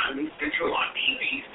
News Central on PBC.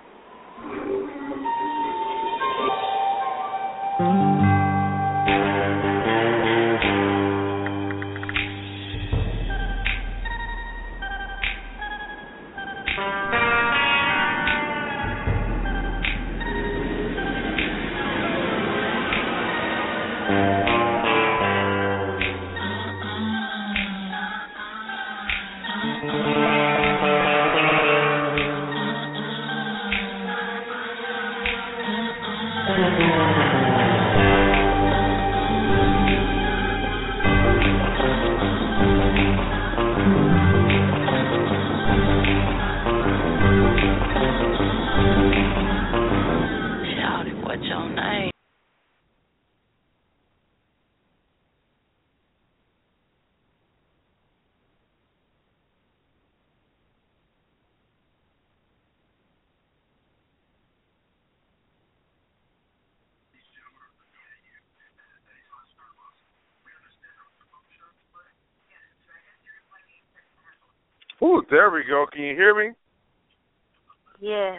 Ooh, there we go. Can you hear me? Yes.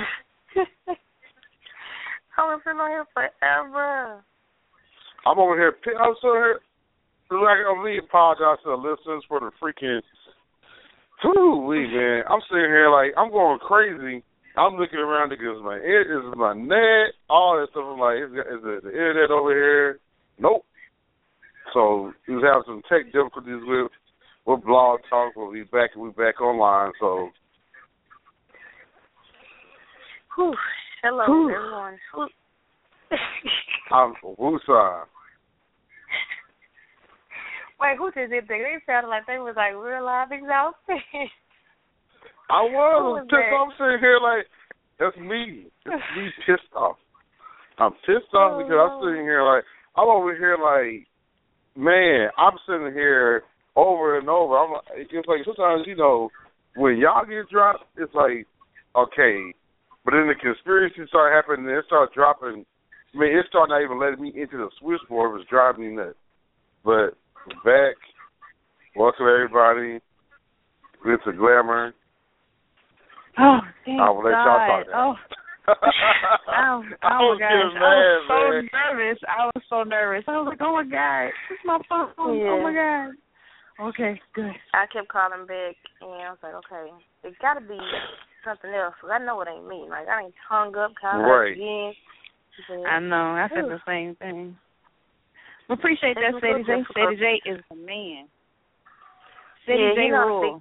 I was sitting on here forever. I'm over here. I'm sitting here. Like, I really apologize to the listeners for the freaking. Man. I'm sitting here like I'm going crazy. I'm looking around because my net, all that stuff. I'm like, is the internet over here? Nope. So we was having some tech difficulties with Blog Talk. We're back online. So. Whew. Hello, everyone. I'm Woosah. Wait, who did it? They sounded like they was like real live exhausted. I was pissed off. I'm sitting here like, that's me. It's me pissed off. I'm pissed off because I'm sitting here like, I'm over here like, man, I'm sitting here over and over. It's like sometimes, when y'all get dropped, it's like, okay. But then the conspiracy started happening, and it started dropping. I mean, it started not even letting me into the switchboard. It was driving me nuts. But back, welcome everybody. It's a glamour. Oh, thank I will let y'all talk now. Oh my gosh. I was so nervous. I was like, oh my God, it's my phone. Yeah. Oh my God. Okay, good. I kept calling back, and I was like, okay, it got to be something else. Cause I know it ain't me. Like, I ain't hung up, calling right. again. I know. I said the same thing. We appreciate that, Sadie J. Sadie J is the man. Sadie J rule.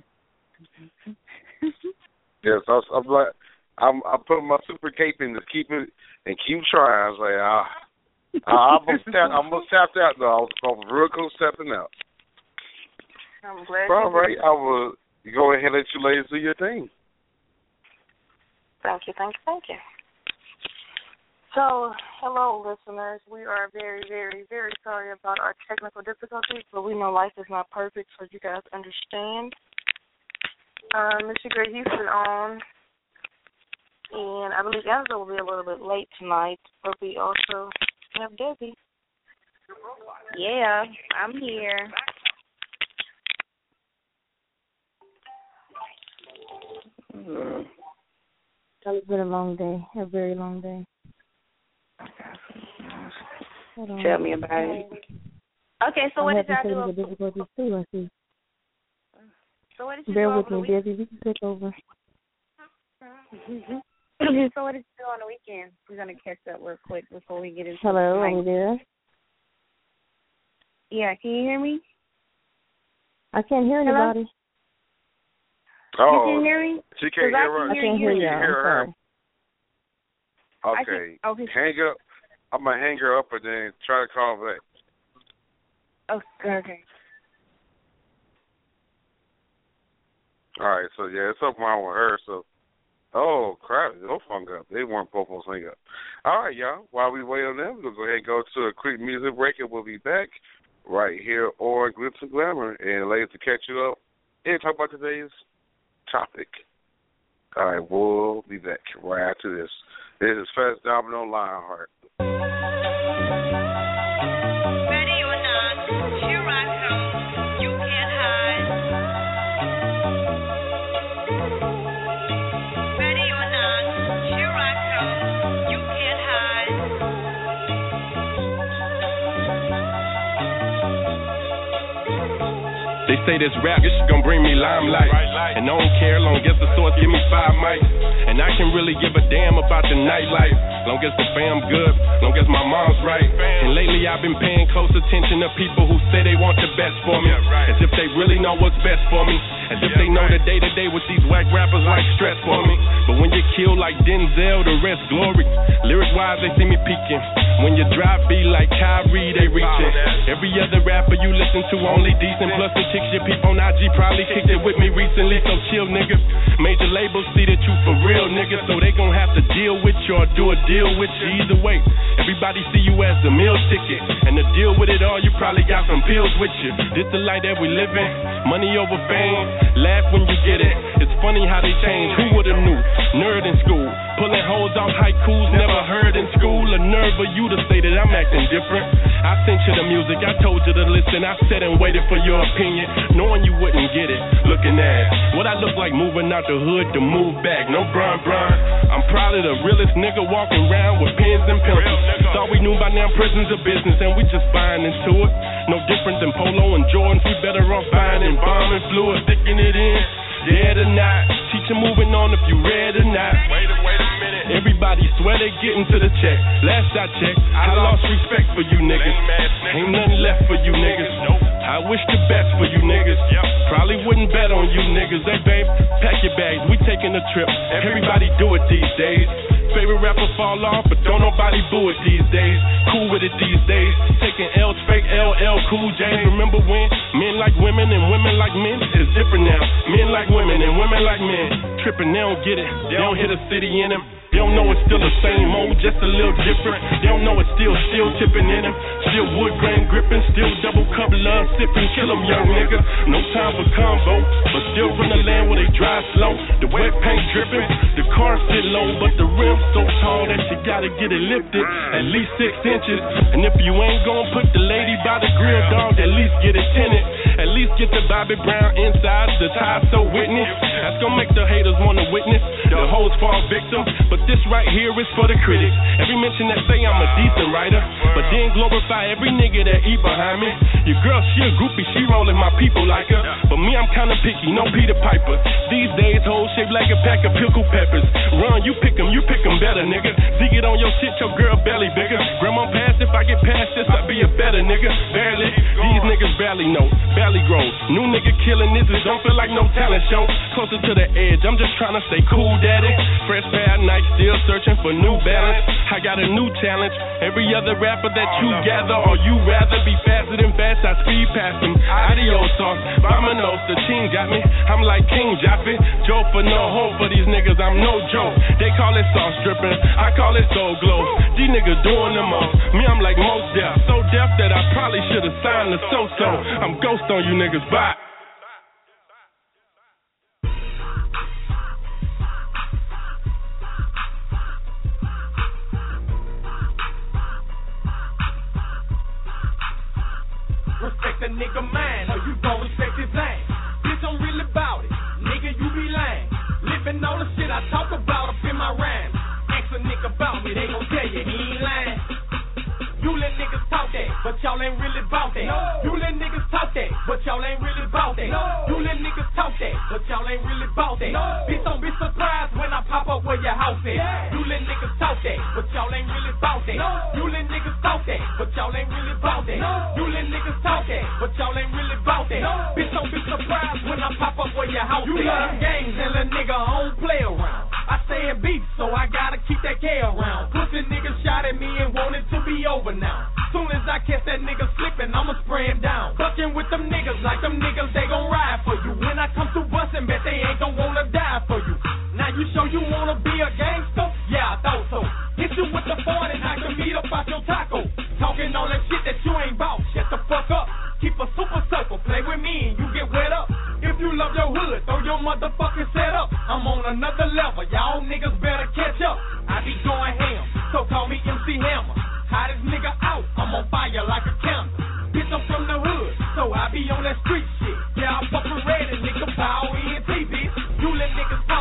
Yes, I'm putting my super cape in to keep it and keep trying. I was like, I almost tapped out though. I was real close stepping out. I'm glad. All right, I will go ahead and let you ladies do your thing. Thank you. So, hello, listeners. We are very, very, very sorry about our technical difficulties, but we know life is not perfect, so you guys understand. Mr. Gray Houston on, and I believe Angela will be a little bit late tonight, but we also have Debbie. Yeah, I'm here. It's been a long day, a very long day. Tell me about it. Okay, so what did y'all do? Difficulties too, I see. So what did you Bear do with over the me, Debbie. We can take over. So what did you do on the weekend? We're going to catch up real quick before we get into Hello, are you there? Yeah, can you hear me? I can't hear anybody. Oh, you can hear me? She can't hear her. I can't hear you. I'm sorry. Okay. Hang up. I'm going to hang her up and then try to call back. Okay. All right, so yeah, it's something wrong with her. So, oh crap, those hung up. They weren't both of us hang up. All right, y'all. While we wait on them, we'll go ahead and go to a quick music break, and we'll be back right here on Glitz and Glamour, and ladies to catch you up and talk about today's topic. All right, we'll be back right after this. This is Fast Domino Lionheart. Ready or not, here I come. You can't hide. say this rap, this shit gon' bring me limelight. And I don't care, long as the source give me 5 mics. And I can really give a damn about the nightlife. Long as the fam good, long as my mom's right. And lately I've been paying close attention to people who say they want the best for me. As if they really know what's best for me. As if they know the day-to-day with these whack rappers like stress for me. But when you kill like Denzel, the rest glory. Lyric-wise, they see me peeking. When you drive beat like Kyrie, they reaching. Every other rapper you listen to only decent. Plus the chicks you peep on IG probably kicked it with me recently. So chill, nigga. Major labels see that you for real, nigga. So they gon' have to deal with you or do a deal with you either way. Everybody see you as the meal ticket. And to deal with it all, you probably got some pills with you. This the life that we live in. Money over fame. Laugh when you get it. It's funny how they change. Who would've knew? Nerd in school. Pulling hoes off haikus, never heard in school. A nerve of you to say that I'm acting different. I sent you the music, I told you to listen. I sat and waited for your opinion, knowing you wouldn't get it. Looking at what I look like moving out the hood to move back. No brun. I'm probably the realest nigga walking around with pens and pencils. Thought we knew by now prison's a business and we just buying into it. No different than Polo and Jordans. We better off buying embalming fluid, sticking it in. Dead or not, teacher moving on if you read or not. Wait a minute. Everybody swear they getting to the check. Last I checked, I lost respect for you niggas. Ain't nothing left for you niggas. I wish the best for you niggas. Probably wouldn't bet on you niggas. Hey babe, pack your bags, we taking a trip. Everybody do it these days. Favorite rapper fall off, but don't nobody boo it these days. Cool with it these days. Taking L's, fake LL, Cool J. Remember when men like women and women like men? It's different now. Men like women and women like men. Tripping, they don't get it. They don't hit a city in them. They don't know it's still the same old, just a little different. They don't know it's still tipping in them. Still wood grain gripping, still double cup love sipping. Kill them young niggas, no time for combo. But still from the land where they drive slow. The wet paint dripping, the car sit low, but the rim's so tall that you gotta get it lifted at least 6 inches. And if you ain't gonna put the lady by the grill, dog, at least get it tinted. At least get the Bobby Brown inside, the tie so Whitney. That's gonna make the haters wanna witness. The hoes fall victim, but this right here is for the critics. Every mention that say I'm a decent writer, but then glorify every nigga that eat behind me. Your girl, she a groupie, she rollin' my people like her. But me, I'm kinda picky, no Peter Piper. These days, hoes shaped like a pack of pickled peppers. Run, you pick 'em better, nigga. Dig it on your shit, your girl belly bigger. Grandma passed, if I get past this, I'll be a better nigga. Barely, these niggas barely know, barely grow. New nigga killing this, it don't feel like no talent show. Closer to the edge, I'm just tryna stay cool, daddy. Fresh pair of Nike, still searching for New Balance. I got a new challenge. Every other rapper that you gather, or you rather be faster than fast, I speed past them. Adios, sauce, Vamanos, the team got me. I'm like King Jaffe, Joe for no hope for these niggas, I'm no joke. They call it sauce dripping, I call it soul glow. These niggas doing the most, me I'm like most deaf. So deaf that I probably should've signed the so-so. I'm ghost on you niggas, bye. Respect a nigga mind, or you don't respect his name. Bitch, I'm really about it. Nigga, you be lame. Living all the shit I talk about up in my rhymes. Ask a nigga about me, they gon' tell you he ain't lying. You let niggas talk that, but y'all ain't really bout that. No. You let niggas talk that, but y'all ain't really bout that. No. You let niggas talk that, but y'all ain't really bout that. No. Bitch, don't be surprised when I pop up where your house is. Yeah. You let niggas talk that, but y'all ain't really bout that. No. You let niggas talk that, but y'all ain't really bout that. No. You let niggas talk that, but y'all ain't really bout that. No. Bitch, don't be surprised when I pop up where your house is. You love games and a nigga don't play around. I stay in beef, so I gotta keep that K around. Pussy niggas shot at me and want it to be over now. Soon as I catch that nigga slipping, I'ma spray him down. Fucking with them niggas like them niggas, they gon' ride for you. When I come through bustin', bet they ain't gon' wanna die for you. Now you sure you wanna be a gangster? Yeah, I thought so. Hit you with the 40 and I can meet up out your taco. Talking all that shit that you ain't bout. Shut the fuck up. Keep a super circle, play with me and you get wet up. If you love your hood, throw your motherfucking set up. I'm on another level, y'all niggas better catch up. I be going ham, so call me MC Hammer. Hottest nigga out, I'm on fire like a candle. Bitch, I'm from the hood, so I be on that street shit. Yeah, I fuck with red and nigga power ENT, bitch. You let niggas talk that,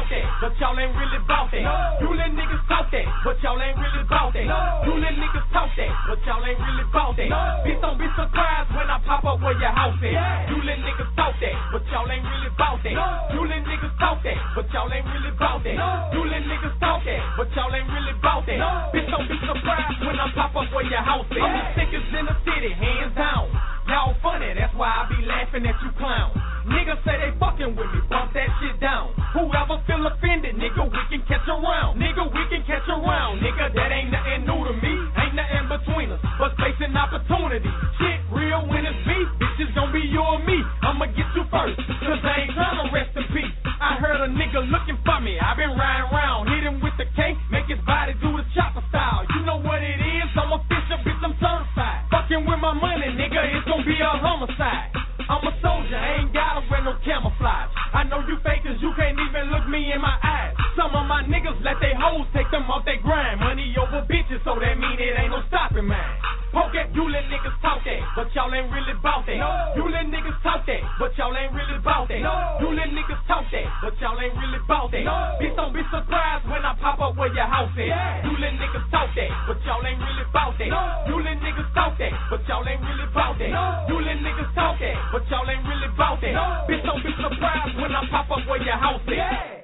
but y'all ain't really bout that. You little niggas talk that, but y'all ain't really bout that. You little niggas talk that, but y'all ain't really bout that. Bitch, don't be surprised when I pop up where your house is. You little niggas talk that, but y'all ain't really bout that. You little niggas talk that, but y'all ain't really bout that. You little niggas talk that, but y'all ain't really bout that. Bitch, don't be surprised when I pop up where your house is. I'm the sickest in the city, hands down. Y'all funny, that's why I be laughing at you clowns. Niggas say they fucking with me, bump that shit down. Whoever feel offended, nigga, we can catch a round. Nigga, we can catch a round. Nigga, that ain't nothing new to me. Ain't nothing between us, but space and opportunity. Shit real when it's beef, bitches gon' be you or me. I'ma get you first, cause I ain't tryna rest in peace. I heard a nigga looking for me, I been riding around. Hit him with the K, make his body do the chopper style. You know what it is, I'm a fisher, bitch, I'm certified. Fucking with my money, nigga, it's gon' be a homicide. I'm a soldier, I ain't gotta wear no camouflage. I know you fakers, you can't even look me in my eyes. Some of my niggas let they hoes take them off they grind. Money over bitches, so that mean it ain't no stopping, man. Poke at you little niggas talk that, but y'all ain't really bout that. You little niggas talk that, but y'all ain't really bout that. You little niggas talk that, but y'all ain't really bout that. Bitch, don't be surprised when I pop up where your house is. You little niggas talk that, but y'all ain't really bout that. You little niggas talk that, but y'all ain't really bout that. You little niggas talk that, but y'all ain't really bout that. Bitch, don't be surprised when I pop up where your house is.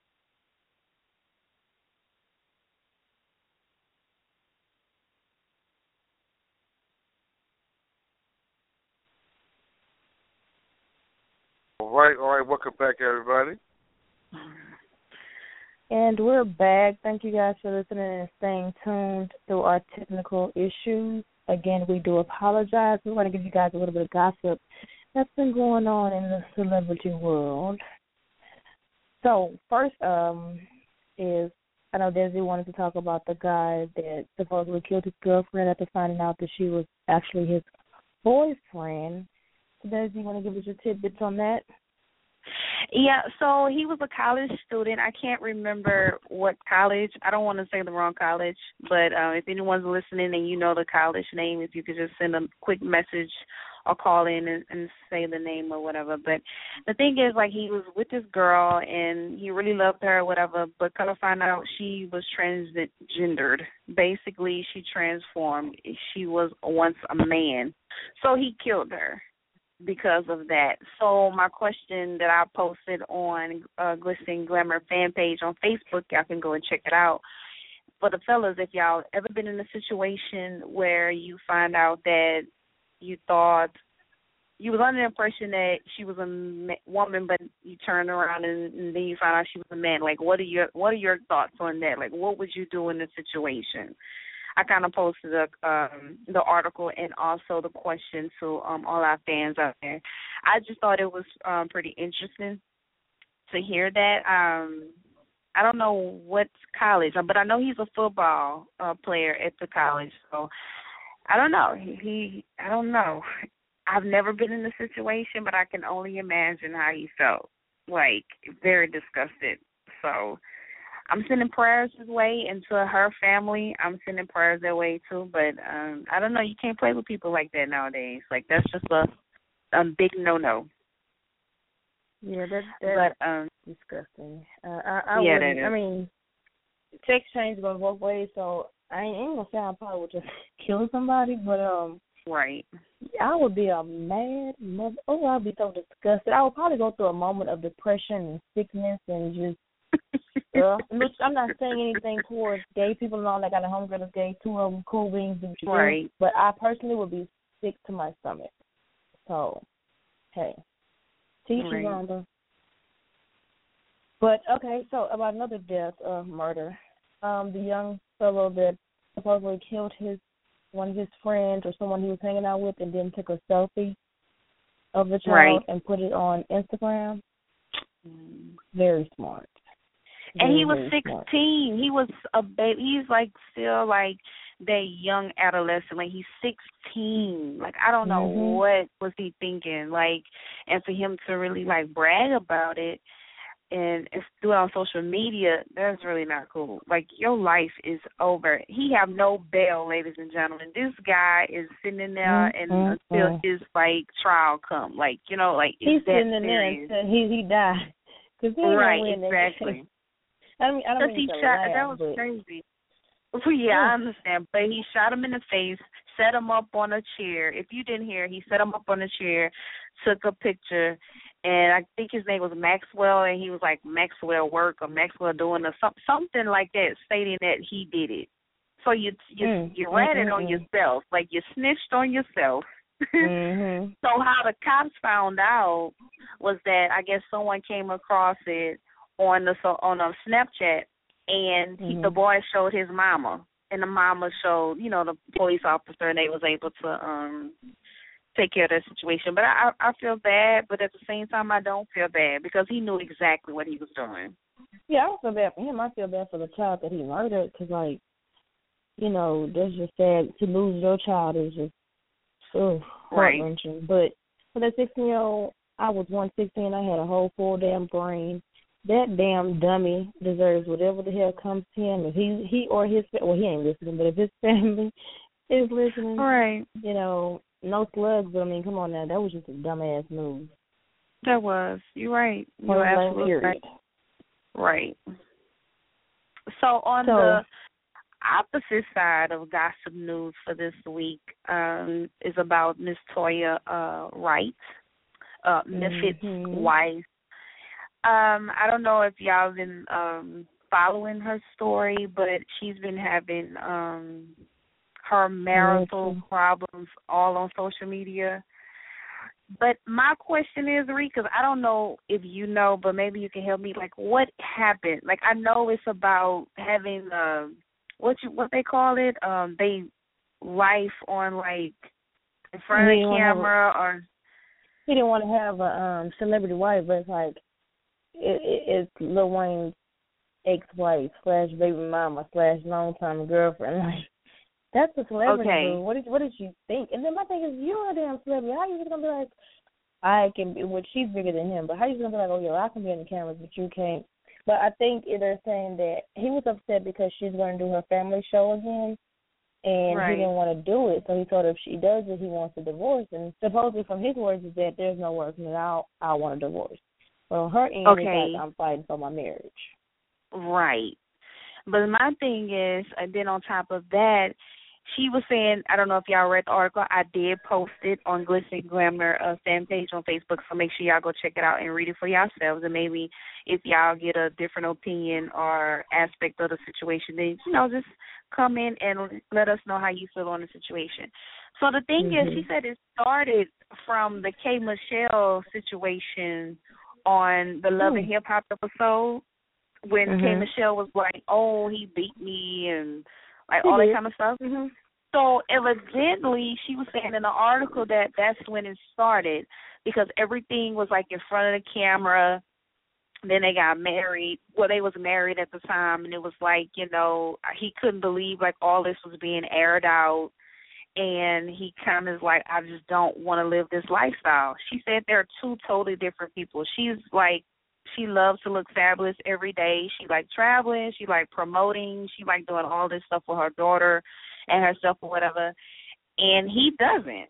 All right, welcome back, everybody. And we're back. Thank you guys for listening and staying tuned through our technical issues. Again, we do apologize. We want to give you guys a little bit of gossip that's been going on in the celebrity world. So, first is, I know Desi wanted to talk about the guy that supposedly killed his girlfriend after finding out that she was actually his boyfriend. So, Desi, you want to give us your tidbits on that? Yeah, so he was a college student. I can't remember what college. I don't want to say the wrong college, but if anyone's listening and you know the college name, if you could just send a quick message or call in and say the name or whatever. But the thing is, like, he was with this girl and he really loved her or whatever, but kind of found out she was transgendered. Basically, she transformed. She was once a man. So he killed her because of that. So my question that I posted on Glisten Glamour fan page on Facebook, y'all can go and check it out. For the fellas, if y'all ever been in a situation where you find out that you thought you was under the impression that she was a woman, but you turned around and then you found out she was a man. Like, what are your thoughts on that? Like, what would you do in this situation? I kind of posted the article and also the question to all our fans out there. I just thought it was pretty interesting to hear that. I don't know what college, but I know he's a football player at the college. So I don't know. I don't know. I've never been in the situation, but I can only imagine how he felt. Like, very disgusted. So I'm sending prayers his way, and to her family, I'm sending prayers their way too. But I don't know. You can't play with people like that nowadays. Like, that's just a big no-no. Yeah, that's disgusting. I mean, sex change goes both ways, so I ain't gonna say I probably would just kill somebody, but right. I would be a mad mother. Oh, I'd be so disgusted. I would probably go through a moment of depression and sickness and just. Which I'm not saying anything towards gay people and all that. Got a homegirl that's gay, two of them cool beans, do what you do. But I personally would be sick to my stomach. So, hey, teach you, Rhonda. But okay, so about another death, murder. The young fellow that supposedly killed one of his friends or someone he was hanging out with, and then took a selfie of the child and put it on Instagram. Very smart. And he was 16. He was a baby. He's like still like that young adolescent. Like, he's 16. Like, I don't know what was he thinking. Like, and for him to really like brag about it and do it on social media, that's really not cool. Like, your life is over. He have no bail, ladies and gentlemen. This guy is sitting in there and until his like trial come. Like, you know, like, he's sitting in there until he died. Right, exactly. I don't mean to laugh, that was but crazy. Well, yeah, I understand. But he shot him in the face, set him up on a chair. If you didn't hear, he set him up on a chair, took a picture, and I think his name was Maxwell, and he was like Maxwell work or Maxwell doing or something like that, stating that he did it. So you ran it on yourself, like you snitched on yourself. Mm-hmm. So how the cops found out was that I guess someone came across it on Snapchat, and the boy showed his mama, and the mama showed, the police officer, and they was able to take care of the situation. But I feel bad, but at the same time, I don't feel bad because he knew exactly what he was doing. Yeah, I don't feel bad for him. I feel bad for the child that he murdered because, like, that's just sad. To lose your child is just heart-wrenching. But for that 16-year-old, I was 116. I had a whole full damn brain. That damn dummy deserves whatever the hell comes to him. If he or his well, he ain't listening, but if his family is listening, right? No slugs. But I mean, come on now, that was just a dumbass move. That was. You're right. You're absolutely right. Right. So on the opposite side of gossip news for this week is about Miss Toya Wright, Mifid's wife. I don't know if y'all been following her story, but she's been having her marital problems all on social media. But my question is, Ree, because I don't know if you know, but maybe you can help me. Like, what happened? Like, I know it's about having what they call it, they life on like in front of the camera, or he didn't want to have a celebrity wife, but it's like it's Lil Wayne's ex-wife / baby mama / long-time girlfriend. Like, that's a celebrity. Okay. What did you think? And then my thing is, you're a damn celebrity. How are you just gonna be like, I can be? Well, she's bigger than him, but how are you gonna be like, oh yeah, I can be on the cameras, but you can't? But I think they're saying that he was upset because she's going to do her family show again, and he didn't want to do it. So he told her if she does it, he wants a divorce. And supposedly from his words is that there's no working it out. I want a divorce. But on her end, it's like, I'm fighting for my marriage. Right. But my thing is, and then on top of that, she was saying, I don't know if y'all read the article, I did post it on Glitz and Glamour fan page on Facebook, so make sure y'all go check it out and read it for yourselves. And maybe if y'all get a different opinion or aspect of the situation, then, just come in and let us know how you feel on the situation. So the thing is, she said it started from the K. Michelle situation on the Love and Hip Hop episode when K. Michelle was like, oh, he beat me and like all that kind of stuff. So evidently, she was saying in the article that that's when it started because everything was like in front of the camera. Then they got married. Well, they was married at the time, and it was like, he couldn't believe like all this was being aired out. And he kind of is like, I just don't want to live this lifestyle. She said they're two totally different people. She's like, she loves to look fabulous every day. She like traveling. She like promoting. She like doing all this stuff with her daughter and her stuff or whatever. And he doesn't.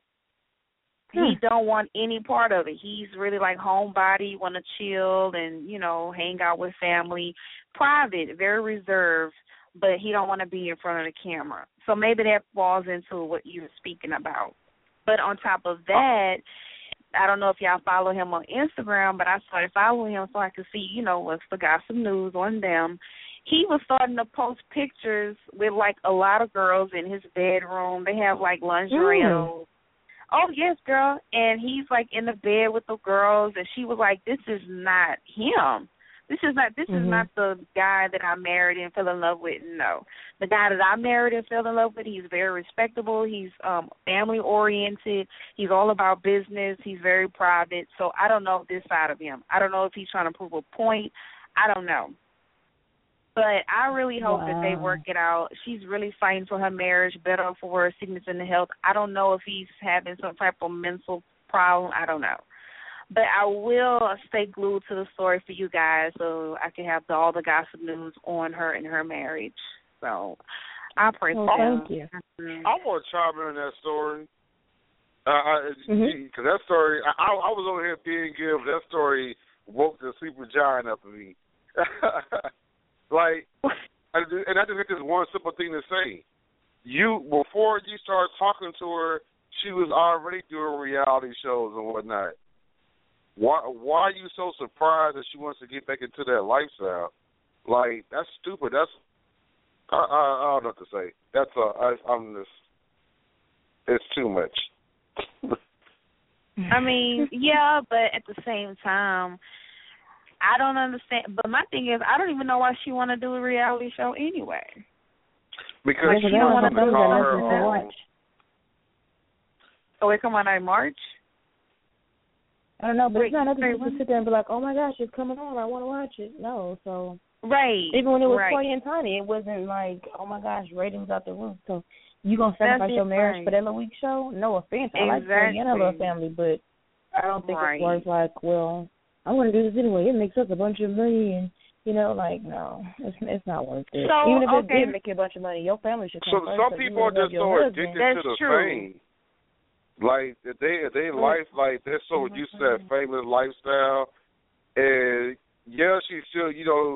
He don't want any part of it. He's really like homebody, want to chill and, hang out with family. Private, very reserved, but he don't want to be in front of the camera. So maybe that falls into what you were speaking about. But on top of that, I don't know if y'all follow him on Instagram, but I started following him so I could see, what's the gossip news on them. He was starting to post pictures with, like, a lot of girls in his bedroom. They have, like, lingerie on. Oh, yes, girl. And he's, like, in the bed with the girls, and she was like, this is not him. This is not the guy that I married and fell in love with. No. The guy that I married and fell in love with, he's very respectable. He's family-oriented. He's all about business. He's very private. So I don't know this side of him. I don't know if he's trying to prove a point. I don't know. But I really hope that they work it out. She's really fighting for her marriage, better for her sickness and health. I don't know if he's having some type of mental problem. I don't know. But I will stay glued to the story for you guys so I can have all the gossip news on her and her marriage. So I pray for them. Thank you. I want to chime in on that story. Because that story, I was over here being good, but that story woke the sleeper giant up in me. just got this one simple thing to say. Before you started talking to her, she was already doing reality shows and whatnot. Why are you so surprised that she wants to get back into that lifestyle? Like, that's stupid. I don't know what to say. It's too much. I mean, yeah, but at the same time, I don't understand. But my thing is, I don't even know why she want to do a reality show anyway. Because she don't want to call her own. Oh, it come on in March? I don't know, but it's not nothing to sit there and be like, oh my gosh, it's coming on, I want to watch it. No, so. Right. Even when it was Toy and Tiny, it wasn't like, oh my gosh, ratings out the roof. So you going to sacrifice your marriage for that little week show? No offense. I like Toy and I love family, but I don't think it's worth like, well, I want to do this anyway. It makes us a bunch of money and, no, it's not worth it. So, even if it did make you a bunch of money, your family should come first. Some people are just so addicted to the fame. Like they life, like they're so used to that famous lifestyle, and yeah, she still,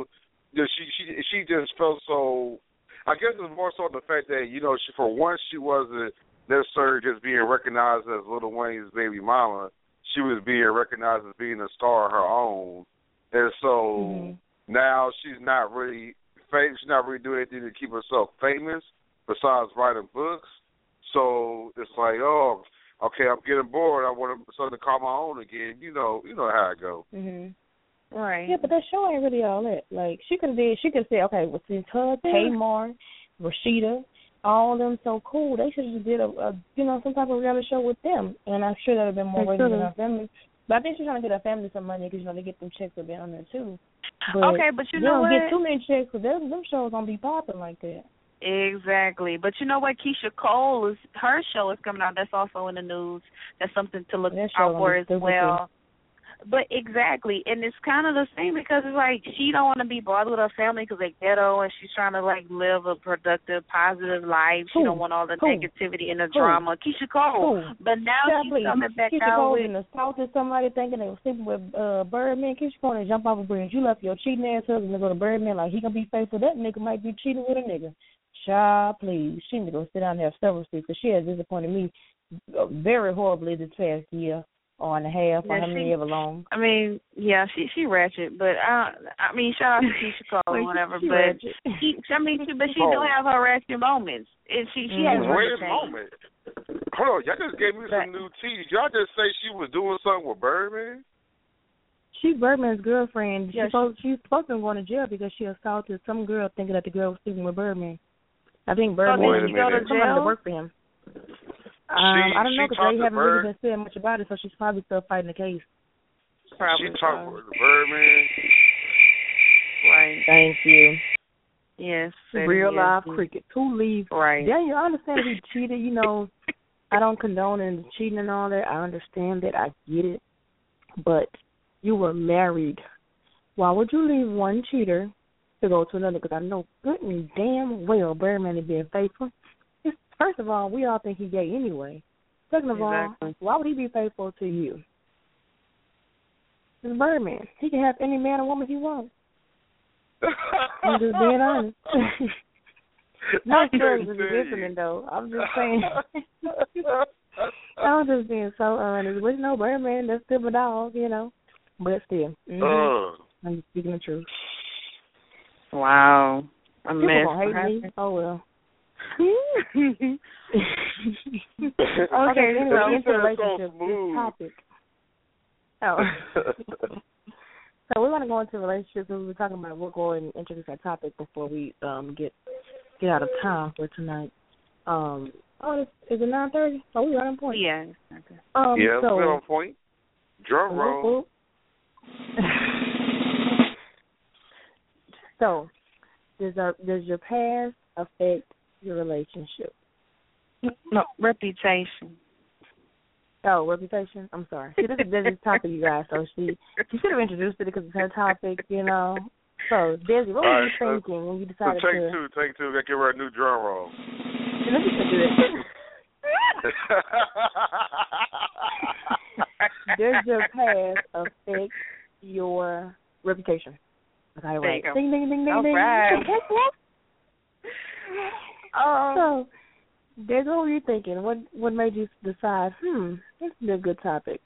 she just felt so. I guess it's more so the fact that she, for once, she wasn't necessarily just being recognized as Lil Wayne's baby mama. She was being recognized as being a star of her own, and so now she's not really famous. She's not really doing anything to keep herself famous besides writing books. So it's like, oh, okay, I'm getting bored. I want something to call my own again. You know how it goes. Right. Yeah, but that show ain't really all that. Like she could say, okay, well, since her, Tamar, Rashida, all of them so cool, they should have just did a some type of reality show with them, and I'm sure that would have been more ratings than our family. But I think she's trying to get her family some money because they get them checks will be on there too. But okay, but you know what? Don't get too many checks because them shows don't be popping like that. Exactly. But you know what? Keisha Cole, her show is coming out. That's also in the news. That's something to look out for as well. But exactly. And it's kind of the same because it's like she don't want to be bothered with her family because they're ghetto and she's trying to, like, live a productive, positive life. She don't want all the negativity and the drama. Keisha Cole. But now she's coming back Keisha out Cole with... in the South is somebody thinking they were sleeping with Birdman. Keisha Cole and jump off a bridge. You left your cheating ass husband to go to Birdman like he gonna be faithful. That nigga might be cheating with a nigga. Child, please. She need to go sit down there several seats because she has disappointed me very horribly this past year or and a half or how many ever long. I mean, yeah, she ratchet, but I mean, shout out to Keisha Cole or whatever, but she do have her ratchet moments. And she has greatest moment. Hold on, y'all just gave me some new tea. Did y'all just say she was doing something with Birdman? She's Birdman's girlfriend. She's supposed to be going to jail because she assaulted some girl thinking that the girl was sleeping with Birdman. I think Birdman somebody to work for him. I don't know because they haven't really been saying much about it, so she's probably still fighting the case. She talked with Birdman. Right. Thank you. Yes. Real live cricket. Who leaves? Right. Daniel, I understand he cheated. I don't condone and cheating and all that. I understand that. I get it. But you were married. Why would you leave one cheater to go to another? Because I know good and damn well Birdman is being faithful. First of all, we all think he's gay anyway. Second of all, why would he be faithful to you? It's Birdman. He can have any man or woman he wants. I'm just being honest. Not sure if listening though. I'm just saying. I'm just being so honest. But Birdman, that's still a dog, But still, I'm just speaking the truth. Wow, a mess. People gonna hate me. Oh well. Okay, anyway, into relationships. This topic. Oh. So we're gonna go into relationships, and we're talking about. We'll go and introduce our topic before we get out of time for tonight. Is it 9:30? Oh, we are on point. Yeah. Okay. We're on point. Drum roll. So, does your past affect your relationship? No, reputation. Oh, reputation? I'm sorry. See, this is topic, you guys. So she should have introduced it because it's her topic, So, Desi, what were you thinking when you decided to... Take two. Got to give her a new drum roll. Let me do it. Does your past affect your reputation? Okay, right. Ding, ding, ding, ding, all ding. Right. So, Des, what were you thinking? What made you decide, this is a good topic?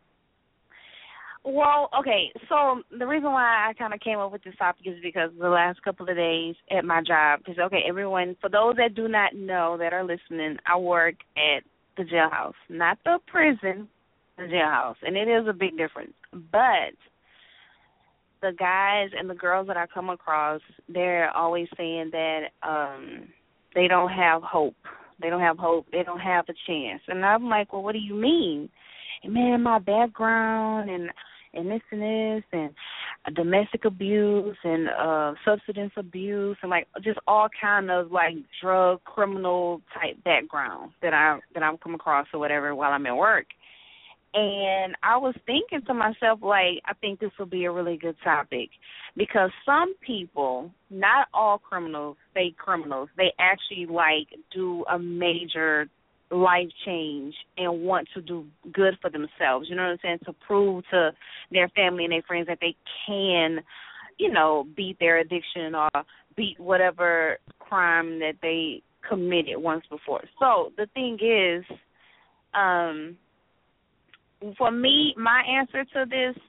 Well, okay, so the reason why I kind of came up with this topic is because the last couple of days at my job, because, okay, everyone, for those that do not know that are listening, I work at the jailhouse, not the prison, the jailhouse, and it is a big difference. But the guys and the girls that I come across, they're always saying that they don't have hope. They don't have hope. They don't have a chance. And I'm like, well, what do you mean? And, man, my background and this and this and domestic abuse and substance abuse and, like, just all kind of, like, drug criminal type background that I'm come across or whatever while I'm at work. And I was thinking to myself, like, I think this will be a really good topic because some people, not all criminals, fake criminals, they actually, like, do a major life change and want to do good for themselves, you know what I'm saying, to prove to their family and their friends that they can, you know, beat their addiction or beat whatever crime that they committed once before. So the thing is, for me, my answer to this,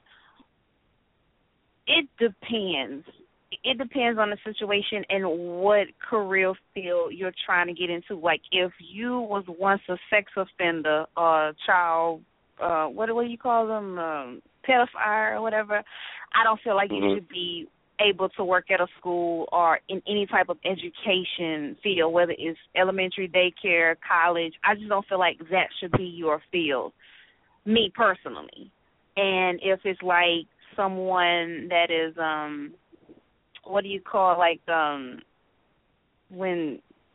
it depends. It depends on the situation and what career field you're trying to get into. Like, if you was once a sex offender or child, what do you call them, pedophile or whatever, I don't feel like you should be able to work at a school or in any type of education field, whether it's elementary, daycare, college. I just don't feel like that should be your field, me personally. And if it's like someone that is, what do you call, like, when,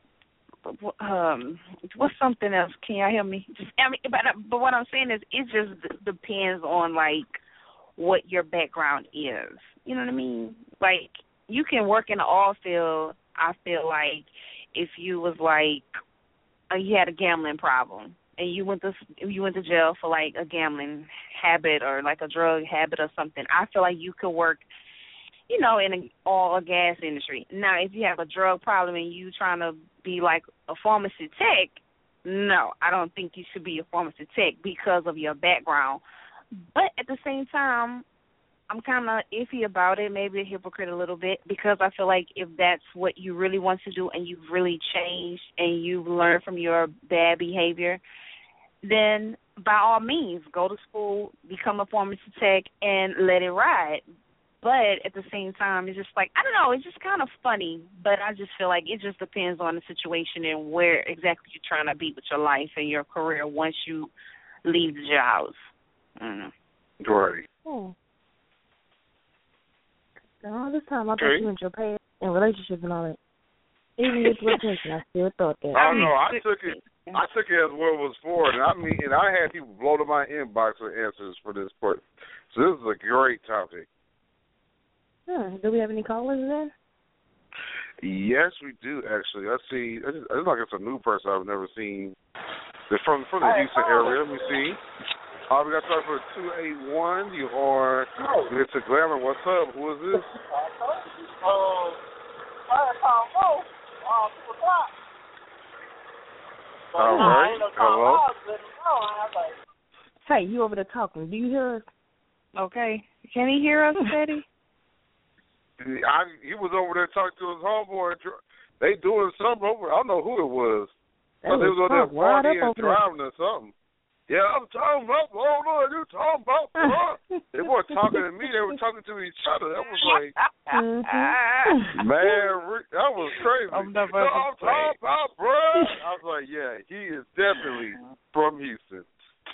what's something else? Can y'all hear me? But what I'm saying is it just depends on, like, what your background is. You know what I mean? Like, you can work in the oil field, I feel like, if you was, like, you had a gambling problem and you went to jail for, like, a gambling habit or, like, a drug habit or something. I feel like you could work, you know, in an oil or gas industry. Now, if you have a drug problem and you trying to be like a pharmacy tech, no, I don't think you should be a pharmacy tech because of your background. But at the same time, I'm kind of iffy about it, maybe a hypocrite a little bit, because I feel like if that's what you really want to do and you've really changed and you've learned from your bad behavior, then by all means, go to school, become a pharmacy tech, and let it ride. But at the same time, it's just like, I don't know, it's just kind of funny. But I just feel like it just depends on the situation and where exactly you're trying to be with your life and your career once you leave the jailhouse. I don't know. Right. Oh. All this time, I thought you went your past and relationships and all that. Even with attention, I still thought that. I don't know. I took it as what it was for, and I had people blow to my inbox with answers for this part. So this is a great topic. Do we have any callers then? Yes, we do, actually. Let's see. It looks like it's a new person I've never seen. They're from the Houston area. Let me see. We got to talk for 281. You are it's a Glamour. What's up? Who is this? All right. Hello. Hey, you over there talking. Do you hear us? Okay. Can he hear us, Teddy? He was over there talking to his homeboy. They doing something over. I don't know who it was. They was over there partying and driving or something. Yeah, I'm talking about, hold on, you talking about what? They weren't talking to me, they were talking to each other. That was like, man, Rick, that was crazy. I'm talking about, bro. I was like, yeah, he is definitely from Houston.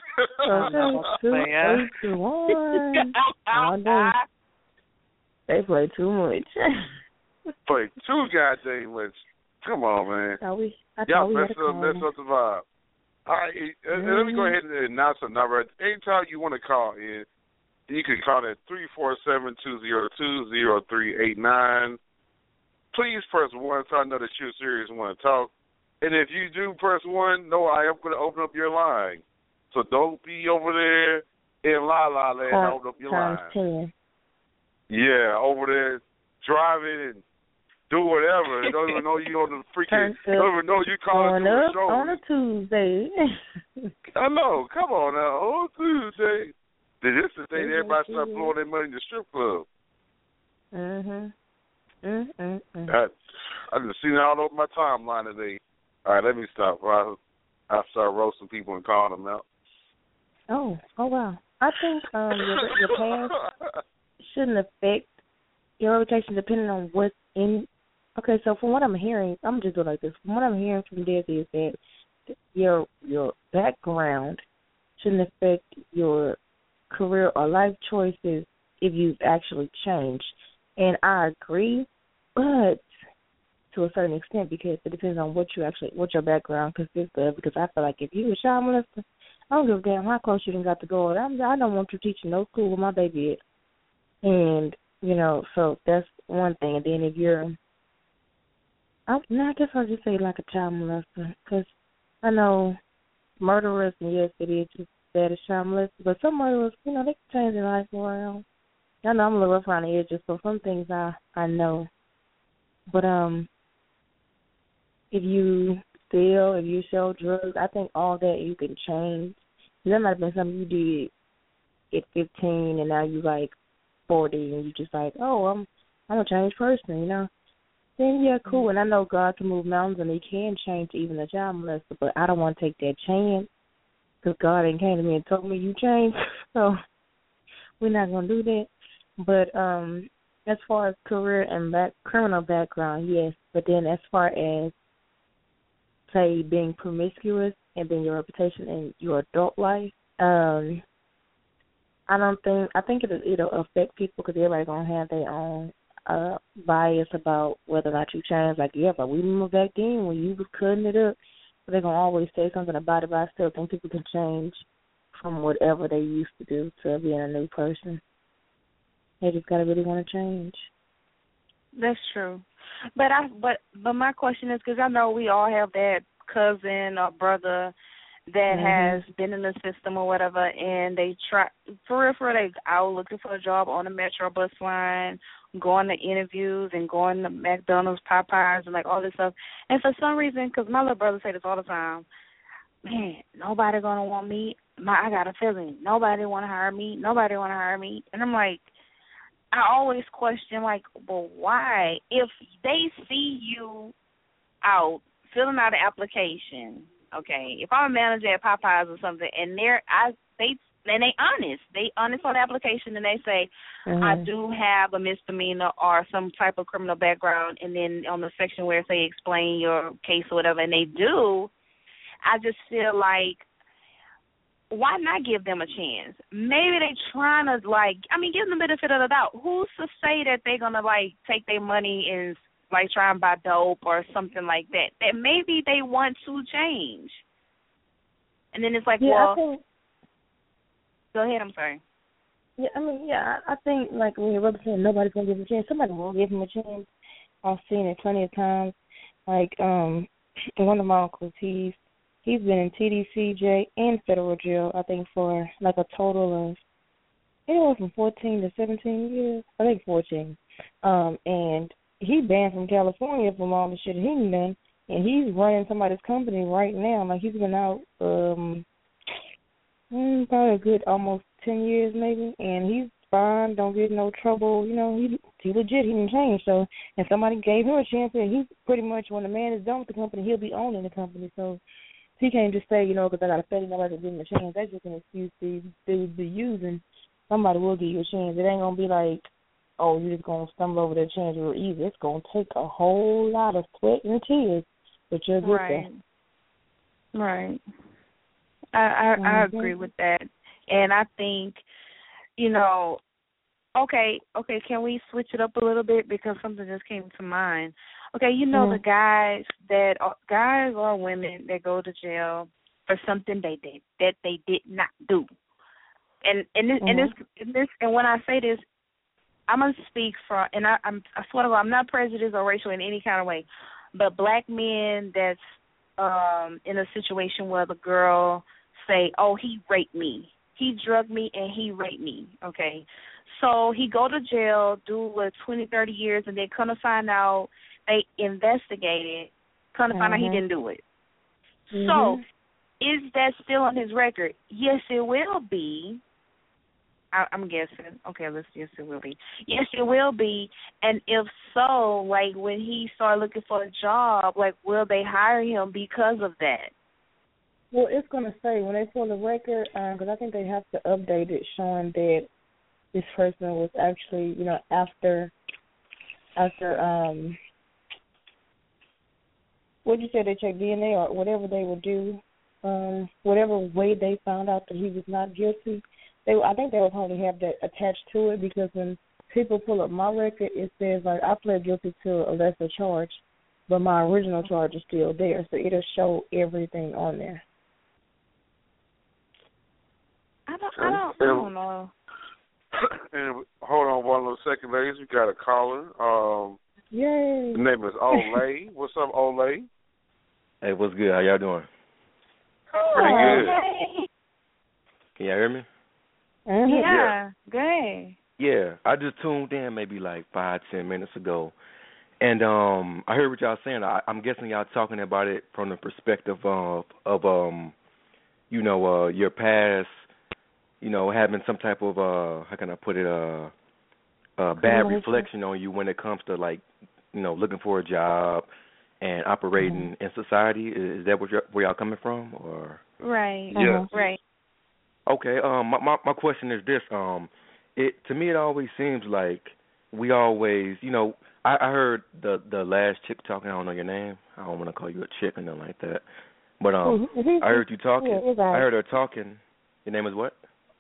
They play too much. Play too goddamn much. Come on, man. Y'all mess up the vibe. All right, let me go ahead and announce a number. Anytime you want to call in, you can call at 347-202-0389. Please press 1 so I know that you're serious and want to talk. And if you do press 1, no, I am going to open up your line. So don't be over there in la-la land and open up your line. 10. Yeah, over there driving and do whatever. Don't even know you on the freaking. Don't even know you calling to a show on a Tuesday. I know. Come on now, on Tuesday. This is the day that everybody start blowing their money in the strip club. I just seen it all over my timeline today. All right, let me stop. I start roasting people and calling them out. Oh wow. I think your past shouldn't affect your reputation depending on what's in. Okay, so from what I'm hearing, I'm just doing like this. From what I'm hearing from Desi is that your background shouldn't affect your career or life choices if you've actually changed. And I agree, but to a certain extent, because it depends on what your background consists of. Because I feel like if you a child molester, I don't give a damn how close you done got to go. I don't want you teaching no school where my baby is. And, so that's one thing. And then if you're, I guess I'll just say like a child molester. Because I know murderers, and yes, it is just bad as child molesters. But some murderers, they can change their life around. I know I'm a little rough around the edges, so some things I know. But if you steal, if you sell drugs, I think all that you can change. That might have been something you did at 15 and now you like 40 and you just like, oh, I'm a changed person, Then, yeah, cool. And I know God can move mountains and he can change even a child molester, but I don't want to take that chance because God ain't came to me and told me you changed. So we're not going to do that. But as far as career and criminal background, yes. But then as far as, say, being promiscuous and then your reputation in your adult life, I think it'll affect people because everybody's going to have their own bias about whether or not you change. Like, yeah, but we remember back then when you was cutting it up, they're going to always say something about it, but I still think people can change from whatever they used to do to being a new person. They just got to really want to change. That's true. But my question is, because I know we all have that cousin or brother that has been in the system or whatever, and they try, for real, they out looking for a job on the Metro bus line, going to interviews and going to McDonald's, Popeyes, and like all this stuff. And for some reason, because my little brother say this all the time, man, nobody going to want me. I got a feeling nobody want to hire me. Nobody want to hire me. And I'm like, I always question, like, well, why? If they see you out filling out an application, okay, if I'm a manager at Popeyes or something, and they honest. They honest on the application, and they say, I do have a misdemeanor or some type of criminal background, and then on the section where they explain your case or whatever, and they do, I just feel like, why not give them a chance? Maybe they trying to, give them the benefit of the doubt. Who's to say that they're going to, take their money and, try and buy dope or something like that? That maybe they want to change. And then it's like, go ahead, I'm sorry. Yeah, I think, when you're representing nobody's going to give him a chance, somebody will give him a chance. I've seen it plenty of times. One of my uncles, He's been in TDCJ and federal jail, I think, for a total of, anywhere from 14 to 17 years. I think 14. And he banned from California from all the shit he done, and he's running somebody's company right now. He's been out probably a good almost 10 years maybe, and he's fine, don't get no trouble. He legit, he didn't change. So, and somebody gave him a chance, and he pretty much, when the man is done with the company, he'll be owning the company. So, he can't just say, because I got a felony, nobody can give him a chance. That's just an excuse these dudes be using. Somebody will give you a chance. It ain't going to be like, oh, you're just going to stumble over that chance real easy. It's going to take a whole lot of sweat and tears, but you'll get there. Right. I agree with that. And I think, okay, can we switch it up a little bit because something just came to mind. Okay, the guys or women that go to jail for something they did not do, and when I say this, I'm gonna speak for, and I swear to God, I'm not prejudiced or racial in any kind of way, but black men that's in a situation where the girl say, oh, he raped me, he drugged me and he raped me, okay? So he go to jail, do 20, 30 years, and then come to find out they investigated, come to find out he didn't do it. So is that still on his record? Yes, it will be. I'm guessing. Okay, yes, it will be. Yes, it will be. And if so, like, when he started looking for a job, like, will they hire him because of that? Well, it's going to say when they pull the record, because I think they have to update it showing that this person was actually, you know, after what you said, they check DNA or whatever they would do, whatever way they found out that he was not guilty. I think they would probably have that attached to it, because when people pull up my record, it says, like, I pled guilty to a lesser charge, but my original charge is still there, so it'll show everything on there. I don't know. And hold on one little second, ladies. We got a caller. Yay. The name is Olay. What's up, Olay? Hey, what's good? How y'all doing? Pretty good. Hey. Can y'all hear me? Yeah, great. Yeah, I just tuned in maybe like 5-10 minutes ago, and I heard what y'all saying. I'm guessing y'all talking about it from the perspective of you know, your past, you know, having some type of how can I put it, bad reflection on you when it comes to, like, you know, looking for a job and operating in society. Is that where y'all coming from, or? Right. Yeah. Right. Okay. My question is this. To me it always seems like we always, you know, I heard the last chick talking. I don't know your name. I don't want to call you a chick or nothing like that. But I heard you talking. Yeah, I heard her talking. Your name is what?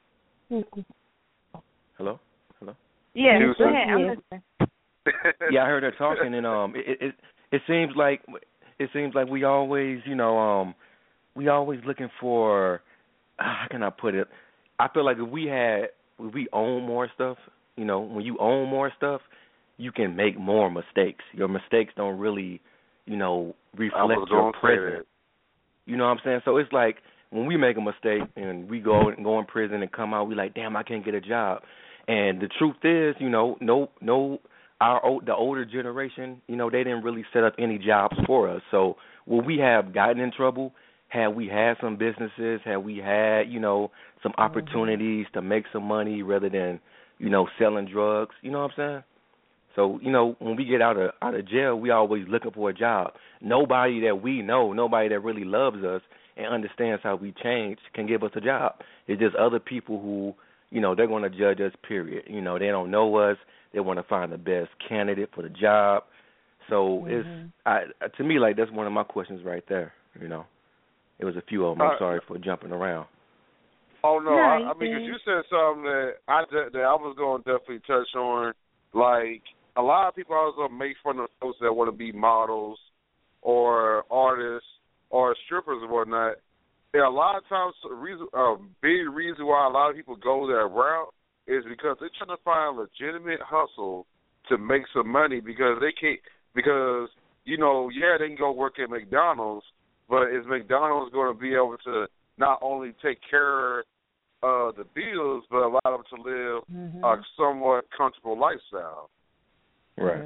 Hello? Yeah, Houston. go ahead. I'm listening. Yeah, I heard her talking, and it seems like we always, you know, we always looking for, how can I put it? I feel like if we own more stuff, you know, when you own more stuff, you can make more mistakes. Your mistakes don't really, you know, reflect your present. You know what I'm saying? So it's like when we make a mistake and we go in prison and come out, we like, damn, I can't get a job. And the truth is, you know, the older generation, you know, they didn't really set up any jobs for us. So when we have gotten in trouble, had we had some businesses, had we had, you know, some opportunities to make some money rather than, you know, selling drugs, you know what I'm saying? So, you know, when we get out of jail, we always looking for a job. Nobody that we know, nobody that really loves us and understands how we change can give us a job. It's just other people who, you know, they're going to judge us, period. You know, they don't know us. They want to find the best candidate for the job. So it's, to me, like, that's one of my questions right there, you know. It was a few of them. I'm sorry for jumping around. Oh, no. I mean, because you said something that I was going to definitely touch on. Like, a lot of people always going to make fun of those that want to be models or artists or strippers and whatnot. And a lot of times, a big reason why a lot of people go that route is because they're trying to find a legitimate hustle to make some money, because they can't, because, you know, yeah, they can go work at McDonald's, but is McDonald's going to be able to not only take care of the bills, but allow them to live a somewhat comfortable lifestyle? Right.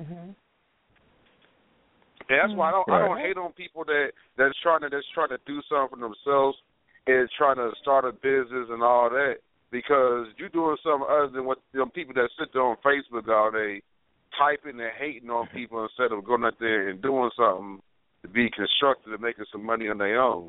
And that's why I don't hate on people that's trying to do something for themselves and trying to start a business and all that, because you're doing something other than what them people that sit there on Facebook all day typing and hating on people instead of going out there and doing something to be constructive and making some money on their own.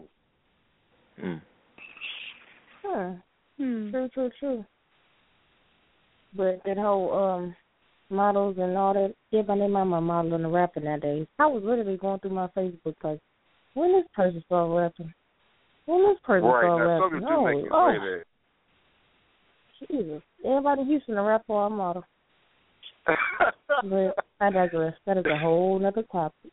True. But that whole models and all that, everybody named my model and the rapping nowadays. I was literally going through my Facebook like, when this person start rapping? When this person start rapping? Say that. Jesus. Everybody used to rap for our model. But I digress. That is a whole other topic.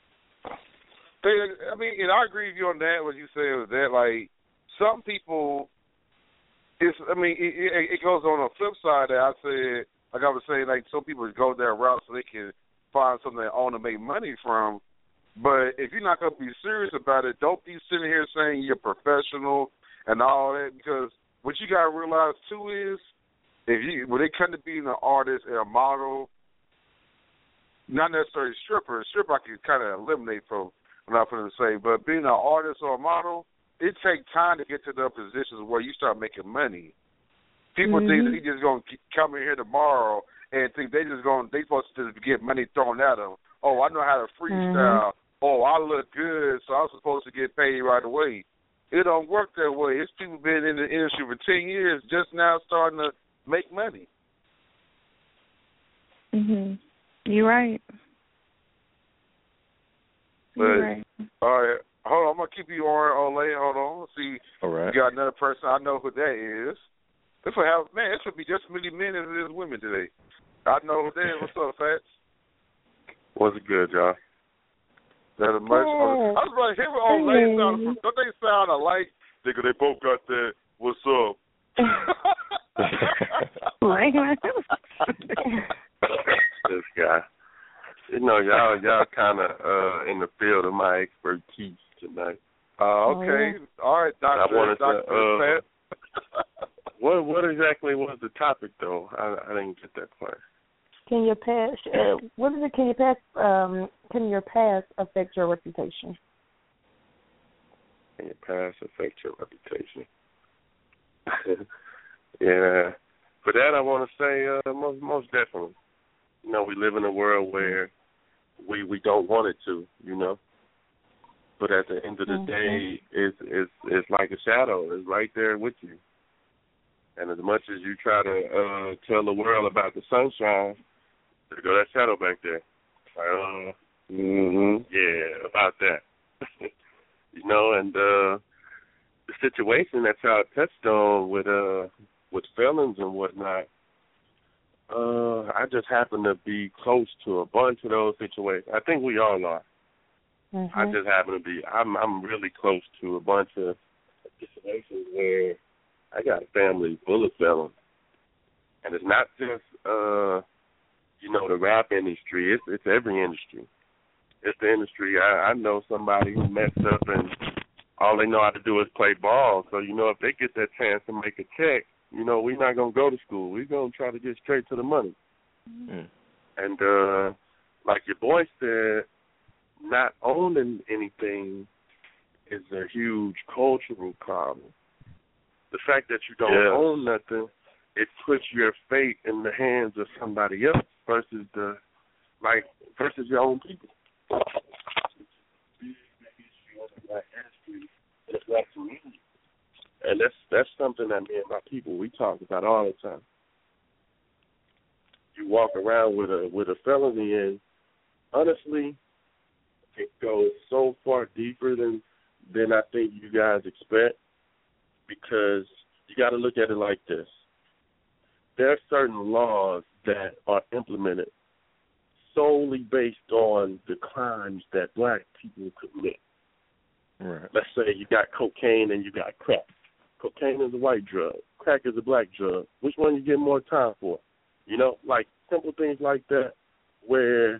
I mean, and I agree with you on that, what you said was that, like, some people, it goes on the flip side that I said, like I was saying, like, some people go that route so they can find something they own to make money from. But if you're not going to be serious about it, don't be sitting here saying you're professional and all that, because what you gotta realize too is when it comes to being an artist and a model, not necessarily a stripper I can kind of eliminate from what I'm going to say, but being an artist or a model, it takes time to get to the positions where you start making money. People think that they just going to come in here tomorrow and think they supposed to just get money thrown at them. Oh, I know how to freestyle. Oh, I look good, so I'm supposed to get paid right away. It don't work that way. It's people been in the industry for 10 years just now starting to make money. You're right. You're right. All right. Hold on. I'm going to keep you on, Olay. Hold on. Let's see. All right. We got another person. I know who that is. This would be just as many men as it is women today. I know who that is. What's up, Fats? What's good, y'all? That much. I was like, hear what Olay sound. Don't they sound alike? Nigga, they both got that. What's up? This guy. You know, y'all kind of in the field of my expertise tonight. Okay. All right, Dr. What exactly was the topic, though? I didn't get that part. Can your past? Can your past affect your reputation? Can your past affect your reputation? Yeah. For that, I want to say most definitely. You know, we live in a world where we don't want it to, you know. But at the end of the day, it's like a shadow. It's right there with you. And as much as you try to tell the world about the sunshine, there go that shadow back there. Like, yeah, about that. You know, and the situation that y'all touched on with felons and whatnot, I just happen to be close to a bunch of those situations. I think we all are. I just happen to be. I'm really close to a bunch of situations where I got a family full of felons, and it's not just you know, the rap industry. It's every industry. It's the industry. I know somebody who messed up and all they know how to do is play ball. So, you know, if they get that chance to make a check, you know, we're not going to go to school. We're going to try to get straight to the money. And like your boy said, not owning anything is a huge cultural problem. The fact that you don't own nothing, it puts your fate in the hands of somebody else versus your own people. And that's something that me and my people, we talk about all the time. You walk around with a felony, and honestly, it goes so far deeper than I think you guys expect, because you got to look at it like this. There are certain laws that are implemented solely based on the crimes that black people commit. Right. Let's say you got cocaine and you got crack. Cocaine is a white drug. Crack is a black drug. Which one you get more time for? You know, like simple things like that where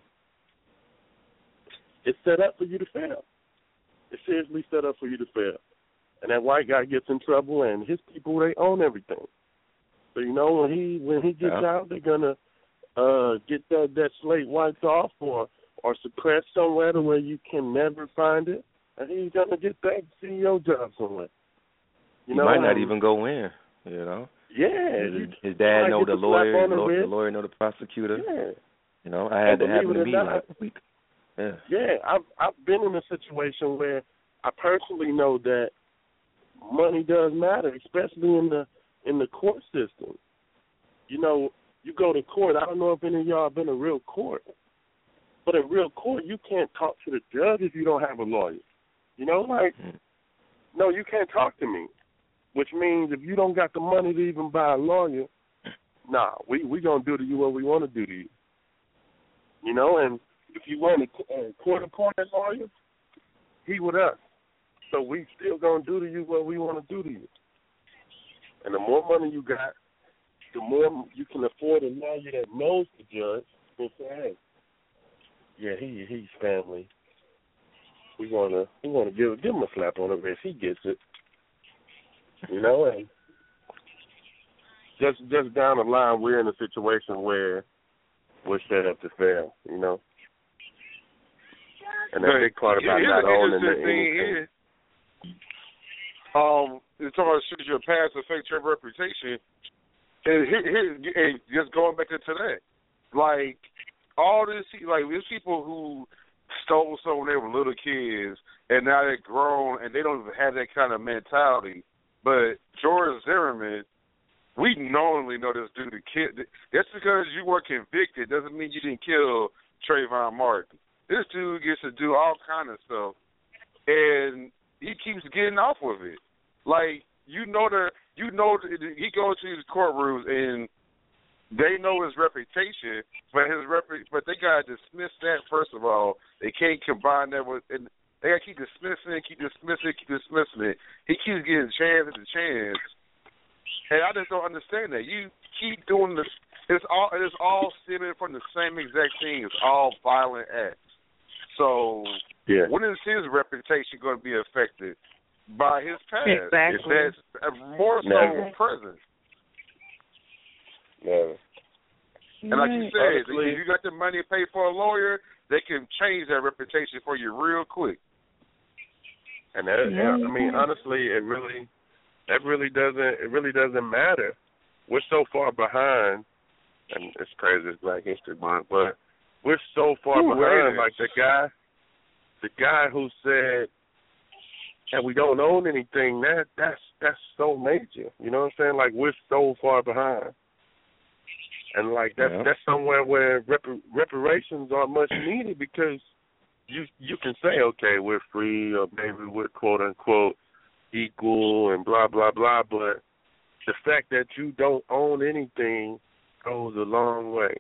it's set up for you to fail. It's seriously set up for you to fail. And that white guy gets in trouble, and his people, they own everything. So, you know, when he gets out, they're going to get that slate wiped off or suppressed somewhere to where you can never find it. And he's going to get that CEO job somewhere. He might not even go in, you know. Yeah. His dad know the lawyer, the lawyer know the prosecutor. Yeah. You know, I had to happen to me last week. Yeah. Yeah, I've been in a situation where I personally know that money does matter, especially in the court system. You know, you go to court. I don't know if any of y'all have been to real court, but in real court, you can't talk to the judge if you don't have a lawyer. You know, like, no, you can't talk to me, which means if you don't got the money to even buy a lawyer, nah, we gonna do to you what we want to do to you. You know, and if you want a court-appointed lawyer, he with us. So we still going to do to you what we want to do to you. And the more money you got, the more you can afford a lawyer that knows the judge and say, hey, yeah, he's family. We want to give him a slap on the wrist. He gets it. You know, and just down the line, we're in a situation where we're set up to fail, you know. And that big part about not owning anything. It's talking about should your past affect your reputation. And here, just going back into that, like all this, like there's people who stole something when they were little kids, and now they're grown and they don't even have that kind of mentality. But George Zimmerman, we knowingly know this dude killed. Just because you were convicted doesn't mean you didn't kill Trayvon Martin. This dude gets to do all kind of stuff, and he keeps getting off with it. Like he goes to these courtrooms and they know his reputation, but they gotta dismiss that first of all. They can't combine that with, and they gotta keep dismissing it. He keeps getting chance after chance, and I just don't understand that. You keep doing this. It's all stemming from the same exact thing. It's all violent acts. So when is his reputation going to be affected? By his past. Exactly. That's more so present. Never. And like you said, if you got the money to pay for a lawyer, they can change that reputation for you real quick. And that, I mean, honestly, it really doesn't matter. We're so far behind, and it's crazy, it's Black History Month, but we're so far behind. Like the guy who said, and we don't own anything, that's so major. You know what I'm saying? Like, we're so far behind. And, like, that's somewhere where reparations are much needed, because you can say, okay, we're free, or maybe we're quote-unquote equal and blah, blah, blah, but the fact that you don't own anything goes a long way.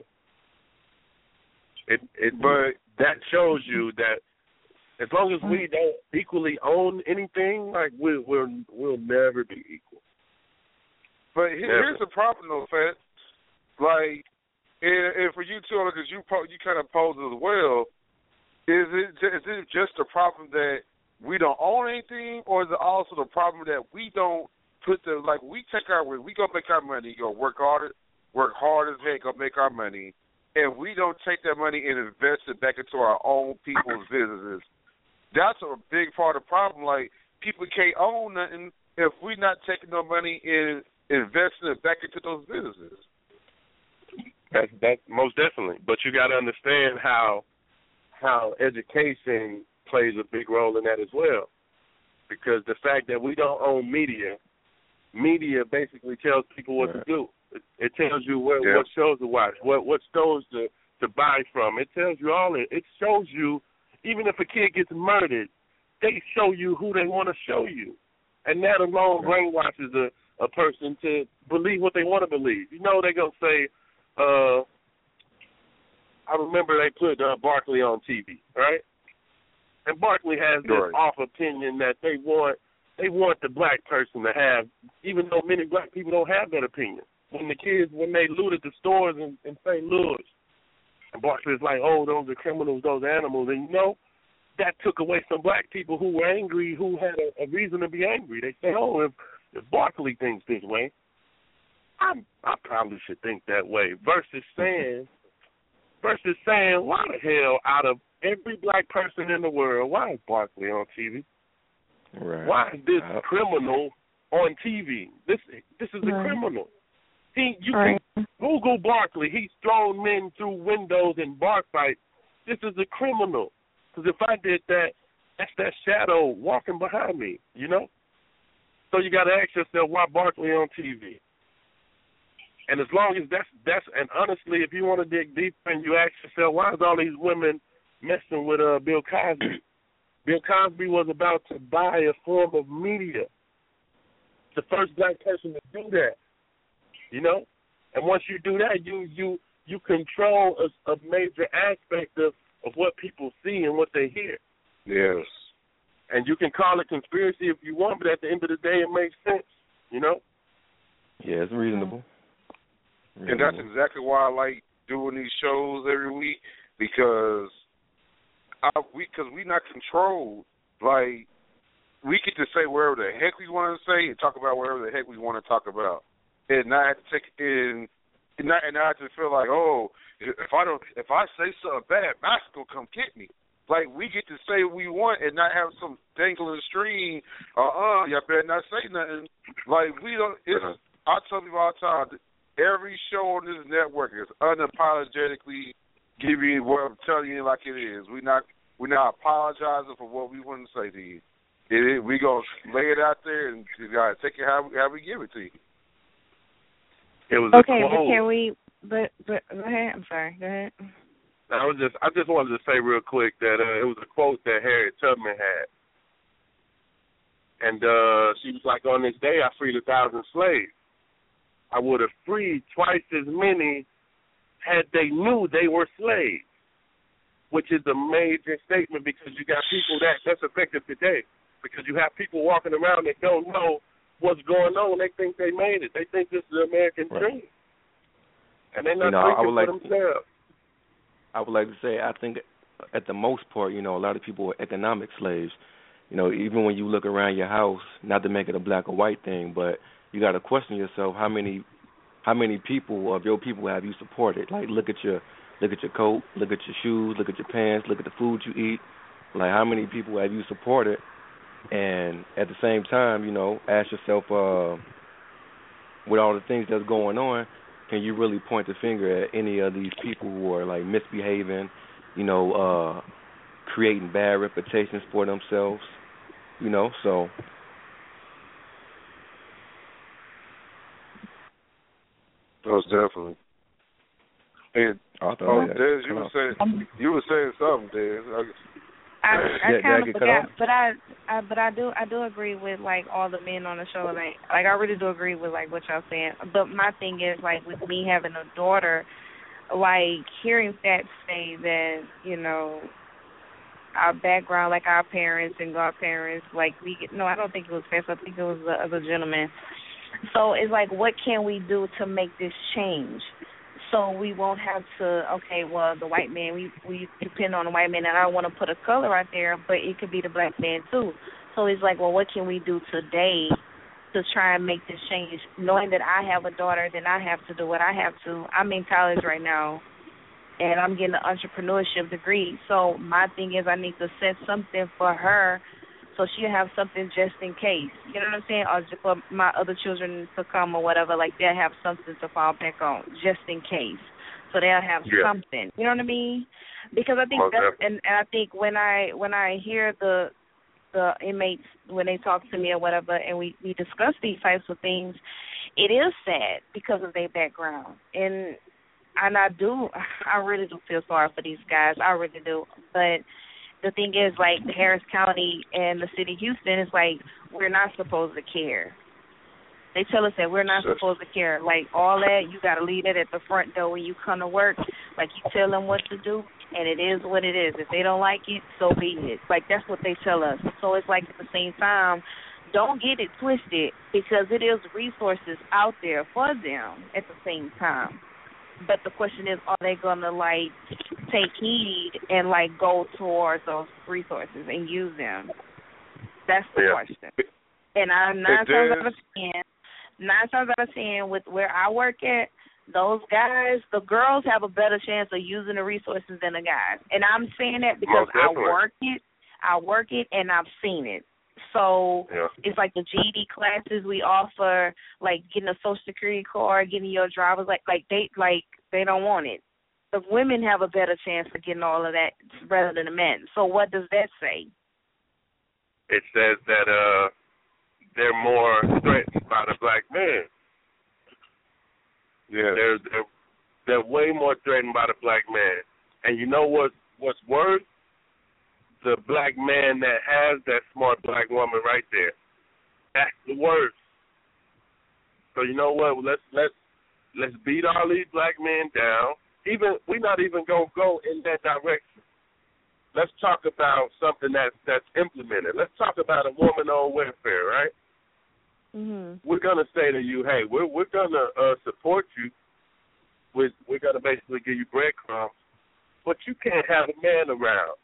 But that shows you that as long as we don't equally own anything, like we'll never be equal. But here's the problem, though, Fat. Like, and for you too, because you kind of pose as well. Is it just the problem that we don't own anything, or is it also the problem that we don't put we go make our money, go work hard as heck, go make our money, and we don't take that money and invest it back into our own people's businesses. That's a big part of the problem. Like, people can't own nothing if we're not taking no money and investing it back into those businesses. That's most definitely. But you got to understand how education plays a big role in that as well. Because the fact that we don't own media basically tells people what to do. It tells you what shows to watch, what shows to buy from. It tells you all it. It shows you, even if a kid gets murdered, they show you who they want to show you. And that alone brainwashes a person to believe what they want to believe. You know, they're going to say, I remember they put Barkley on TV, right? And Barkley has this off opinion that they want the black person to have, even though many black people don't have that opinion. When they looted the stores in St. Louis, and Barkley's like, oh, those are criminals, those animals. And, you know, that took away some black people who were angry, who had a reason to be angry. They say, oh, if Barkley thinks this way, I probably should think that way, versus saying, why the hell, out of every black person in the world, why is Barkley on TV? Right. Why is this criminal on TV? This is a criminal. You can Google Barkley. He's thrown men through windows in bar fights. This is a criminal. Because if I did that, that's that shadow walking behind me, you know? So you got to ask yourself, why Barkley on TV? And as long as that's and honestly, if you want to dig deeper and you ask yourself, why is all these women messing with Bill Cosby? Bill Cosby was about to buy a form of media. The first black person to do that, you know? And once you do that, you control a major aspect of what people see and what they hear. Yes. And you can call it conspiracy if you want, but at the end of the day, it makes sense, you know? Yeah, it's reasonable. And that's exactly why I like doing these shows every week, because we're not controlled. Like, we get to say wherever the heck we want to say and talk about wherever the heck we want to talk about. and not have to take it in, and not just feel like, oh, if I say something bad, Master gonna come get me. Like, we get to say what we want and not have some dangling string. Y'all better not say nothing. Like, we don't. I tell people all the time, every show on this network is unapologetically giving you what I'm telling you like it is. We're not apologizing for what we want to say to you. We gonna lay it out there, and you gotta take it how we give it to you. It was okay, a quote. But can we? But go ahead. I'm sorry. Go ahead. I just wanted to say real quick that it was a quote that Harriet Tubman had, and she was like, "On this day, I freed 1,000 slaves. I would have freed twice as many had they knew they were slaves," which is a major statement because you got people that's effective today. Because you have people walking around that don't know what's going on. They think they made it. They think this is the American dream, and they're not thinking for themselves. I would like to say, I think at the most part, a lot of people are economic slaves. Even when you look around your house, not to make it a black or white thing, but you got to question yourself, how many people of your people have you supported? Like, look at your coat, look at your shoes, look at your pants, look at the food you eat. Like, how many people have you supported? And at the same time, ask yourself, with all the things that's going on, can you really point the finger at any of these people who are, like, misbehaving, creating bad reputations for themselves, so. Most definitely. And, Des, you were saying something, Des. I kind of forgot, but I do agree with, like, all the men on the show. Like I really do agree with, like, what y'all saying. But my thing is, like, with me having a daughter, like, hearing Fats say that, our background, like our parents and godparents, like, I don't think it was Fats. I think it was the other gentleman. So it's like, what can we do to make this change? So we won't have to, the white man, we depend on the white man, and I don't want to put a color right there, but it could be the black man too. So it's like, well, what can we do today to try and make this change? Knowing that I have a daughter, then I have to do what I have to. I'm in college right now, and I'm getting an entrepreneurship degree. So my thing is, I need to set something for her so she'll have something just in case. You know what I'm saying? Or just for my other children to come or whatever, like, they'll have something to fall back on just in case. So they'll have something. You know what I mean? Because I think and I think when I hear the inmates, when they talk to me or whatever, and we discuss these types of things, it is sad because of their background. And I really do feel sorry for these guys. I really do. But the thing is, like, Harris County and the city of Houston is like, we're not supposed to care. They tell us that we're not supposed to care. Like, all that, you got to leave it at the front door when you come to work. Like, you tell them what to do, and it is what it is. If they don't like it, so be it. Like, that's what they tell us. So it's like, at the same time, don't get it twisted, because it is resources out there for them at the same time. But the question is, are they going to, like, take heed and, like, go towards those resources and use them? That's the question. And nine times out of 10, with where I work at, those guys, the girls have a better chance of using the resources than the guys. And I'm saying that because I work it, and I've seen it. So it's like the GED classes we offer, like getting a Social Security card, getting your driver's, they don't want it. The women have a better chance of getting all of that rather than the men. So what does that say? It says that they're more threatened by the black man. Yeah, they're way more threatened by the black man. And you know what's worse? The black man that has that smart black woman right there. That's the worst. So you know what? Let's beat all these black men down. We're not even gonna go in that direction. Let's talk about something that's implemented. Let's talk about a woman on welfare, right? Mm-hmm. We're gonna say to you, hey, we're gonna support you. We're gonna basically give you breadcrumbs, but you can't have a man around.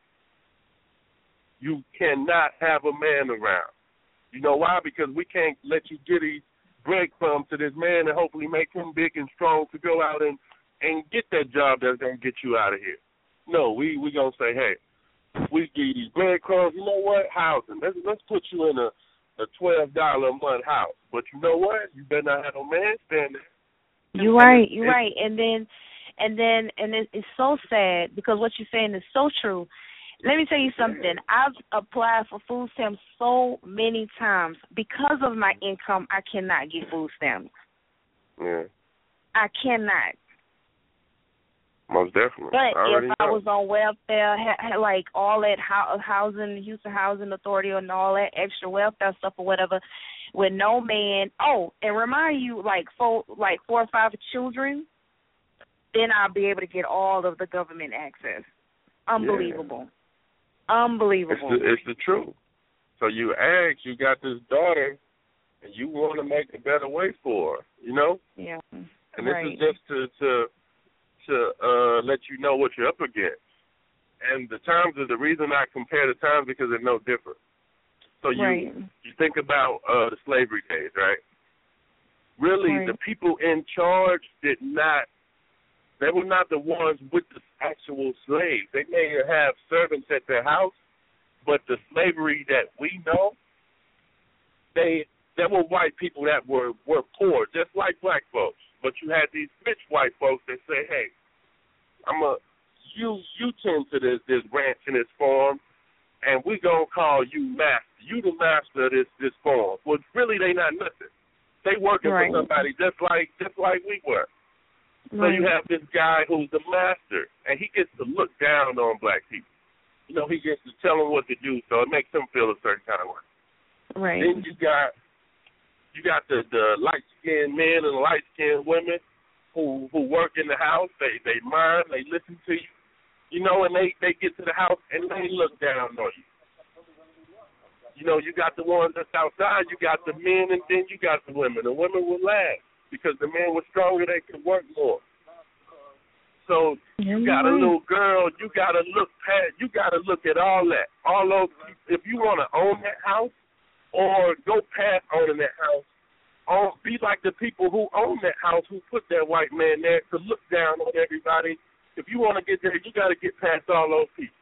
You cannot have a man around. You know why? Because we can't let you get breadcrumbs to this man and hopefully make him big and strong to go out and get that job that's going to get you out of here. No, we going to say, hey, we give you breadcrumbs. You know what? Housing. Let's put you in a $12 a month house. But you know what? You better not have no man stand there. You're right. And it's so sad because what you're saying is so true. Let me tell you something. I've applied for food stamps so many times. Because of my income, I cannot get food stamps. Yeah. I cannot. Most definitely. But if I was on welfare, like all that housing, Houston Housing Authority and all that extra welfare stuff or whatever, with no man, and remind you, like 4 or 5 children, then I'll be able to get all of the government access. Unbelievable. Yeah. Unbelievable. It's the truth. So you got this daughter, and you want to make a better way for her, you know? Yeah. And this is just to let you know what you're up against. And the times are the reason I compare the times because they're no different. So you think about the slavery days, right? Really, the people in charge they were not the ones with the actual slaves. They may have servants at their house, but the slavery that we know, there were white people that were poor, just like black folks. But you had these rich white folks that say, hey, you tend to this ranch and this farm, and we gonna call you master. You the master of this farm. Well, really, they not nothing. They working for somebody just like we were. So you have this guy who's the master, and he gets to look down on black people. You know, he gets to tell them what to do, so it makes them feel a certain kind of way. Right. Then you got the light-skinned men and light-skinned women who work in the house. They mind, they listen to you, you know, and they get to the house and they look down on you. You know, you got the ones that's outside, you got the men, and then you got the women. The women will laugh because the men were stronger, they could work more. So you got a little girl, you got to look at all that. All those, if you want to own that house or go past owning that house, be like the people who own that house, who put that white man there to look down on everybody. If you want to get there, you got to get past all those people.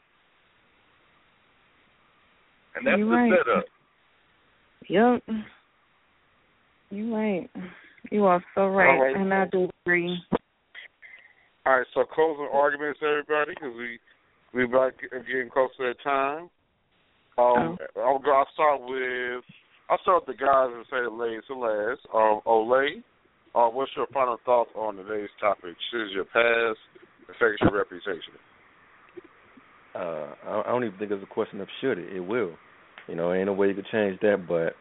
And that's the setup. Yep. You're right. You are so right, and I do agree. All right, so closing arguments, everybody, because we're about getting close to that time. I'll start with the guys and say the ladies to last. Olay, what's your final thoughts on today's topic? Should your past affect your reputation? I don't even think it's a question of should it. It will. You know, ain't no way you could change that, but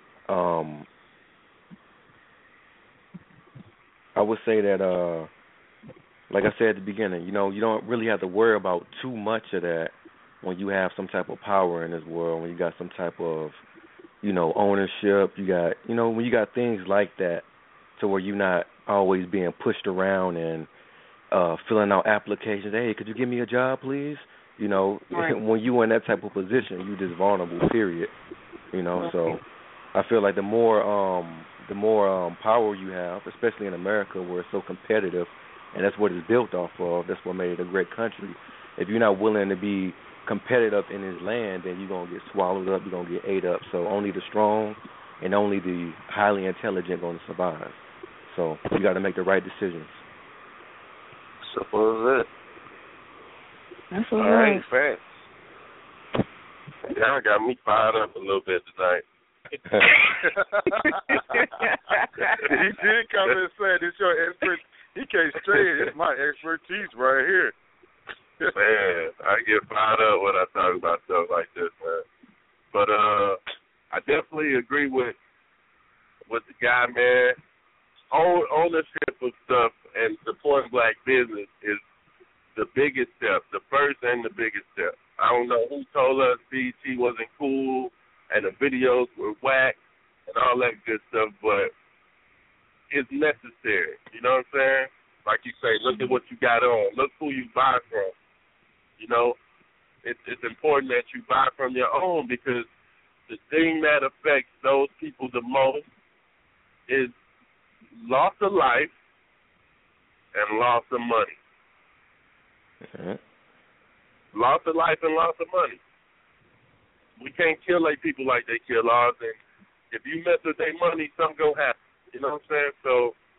I would say that, like I said at the beginning, you know, you don't really have to worry about too much of that when you have some type of power in this world, when you got some type of, you know, ownership, you got, you know, when you got things like that to where you're not always being pushed around and filling out applications. Hey, could you give me a job, please? You know, when you're in that type of position, you're just vulnerable, period. You know, so I feel like the more power you have, especially in America where it's so competitive, and that's what it's built off of, that's what made it a great country. If you're not willing to be competitive in this land, then you're going to get swallowed up, you're going to get ate up. So only the strong and only the highly intelligent going to survive. So you got to make the right decisions. Simple as it. That's all right. Facts. Y'all got me fired up a little bit tonight. He did come and say, "This your expert." He came straight. It's my expertise right here. Man, I get fired up when I talk about stuff like this, man. But I definitely agree with the guy, man. Ownership of stuff and supporting black business is the biggest step, the first and the biggest step. I don't know who told us BET wasn't cool and the videos were whack and all that good stuff, but it's necessary. You know what I'm saying? Like you say, look at what you got on. Look who you buy from. You know, it's important that you buy from your own because the thing that affects those people the most is loss of life and loss of money. Mm-hmm. Loss of life and loss of money. We can't kill like people like they kill ours, and if you mess with their money, something gonna happen. You know what I'm saying? So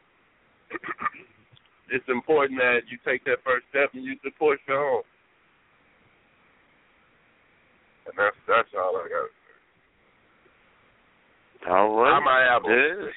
it's important that you take that first step and you support your own. And that's all I got to say. All right. I'm an apple.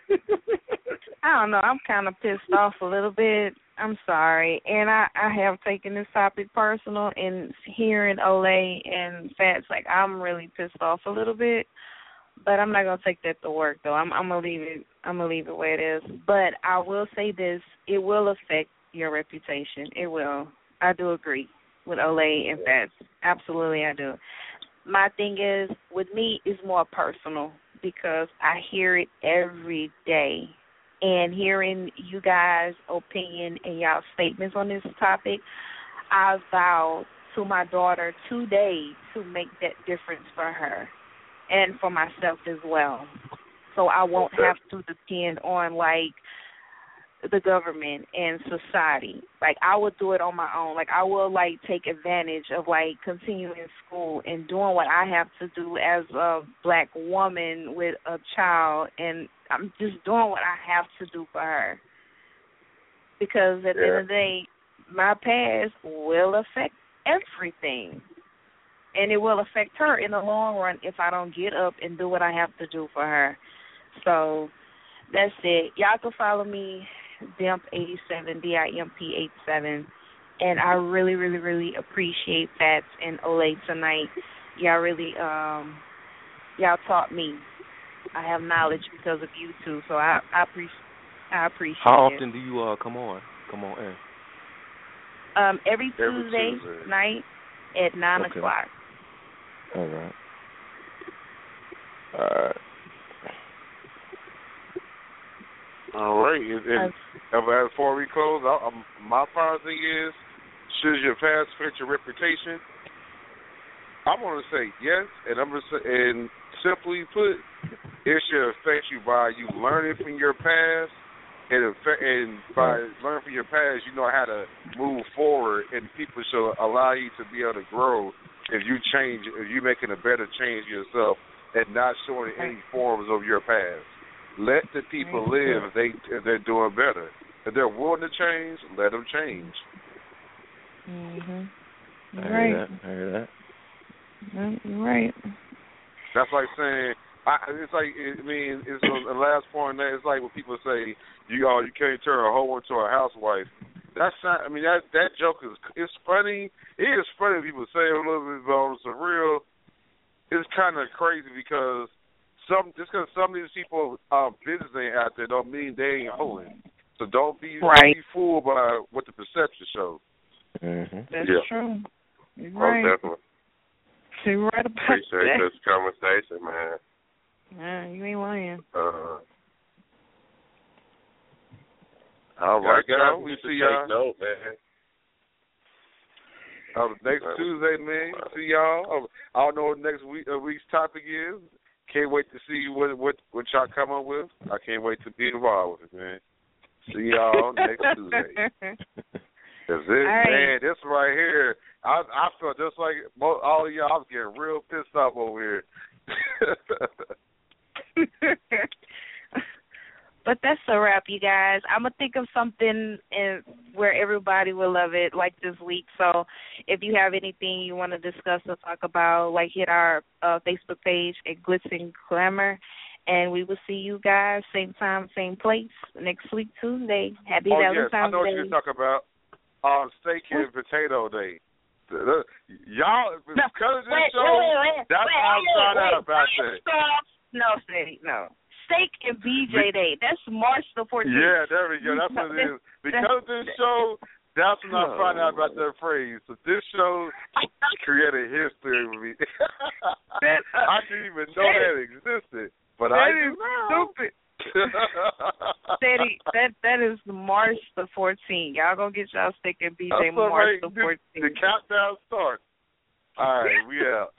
I don't know. I'm kind of pissed off a little bit. I'm sorry. And I have taken this topic personal, and hearing Olay and Fats, like, I'm really pissed off a little bit. But I'm not gonna take that to work though. I'm gonna leave it. I'm gonna leave it where it is. But I will say this: it will affect your reputation. It will. I do agree with Olay and Fats. Absolutely, I do. My thing is, with me, it's more personal because I hear it every day. And hearing you guys' opinion and y'all statements on this topic, I vowed to my daughter today to make that difference for her. And for myself as well. So I won't have to depend on, like, the government and society. Like, I would do it on my own. Like, I will, like, take advantage of, like, continuing school and doing what I have to do as a black woman with a child. And I'm just doing what I have to do for her. Because at the end of the day, my past will affect everything. And it will affect her in the long run if I don't get up and do what I have to do for her. So that's it. Y'all can follow me, Dimp87, DIMP87. And I really, really, really appreciate Fats and Olay tonight. Y'all really, y'all taught me. I have knowledge because of you two, so I appreciate it. How often do you come on air? Every Tuesday night at 9 o'clock. All right. All right. And before we close, my final thing is, should your past affect your reputation? I'm going to say yes, and I'm going to say, and simply put, it should affect you by you learning from your past, and by learning from your past, you know how to move forward, and people should allow you to be able to grow if you change, if you're making a better change yourself and not showing any forms of your past. Let the people live if they're doing better. If they're willing to change, let them change. Mm-hmm. I hear that. You're right. That's like saying, it's the last point. It's like when people say, you can't turn a hoe into a housewife. That's not. I mean, that joke it's funny. It is funny when people say it a little bit, but on some real, it's kind of crazy because some of these people business ain't out there don't mean they ain't hoeing. So don't be fooled by what the perception shows. Mm-hmm. That's true. You're right. Definitely. You're right about Appreciate that. this conversation, man. Yeah, you ain't lying. All right, guys. We see y'all. Note, man. Next Tuesday, man. See y'all. I don't know what next week's topic is. Can't wait to see what y'all come up with. I can't wait to be involved with it, man. See y'all next Tuesday. That's it, man. This right here, I felt just like all of y'all. I was getting real pissed off over here. But that's a wrap, you guys. I'm going to think of something where everybody will love it, like this week. So if you have anything you want to discuss or talk about, like, hit our Facebook page at Glitz and Glamour. And we will see you guys same time, same place next week, Tuesday. Happy Valentine's Day. I know what you're talking about. Steak and potato day. Y'all, because of this show, that's how I'm trying out about that. No, Sadie, no. Steak and BJ Day. That's March the 14th. Yeah, there we go. That's what it is. Because of this show, that's when I found out about that phrase. So this show created history with me. I didn't even know that existed, but I do now. Stupid. Steady, that is March the 14th. Y'all gonna get y'all steak and BJ March the 14th. The countdown starts. All right, we out.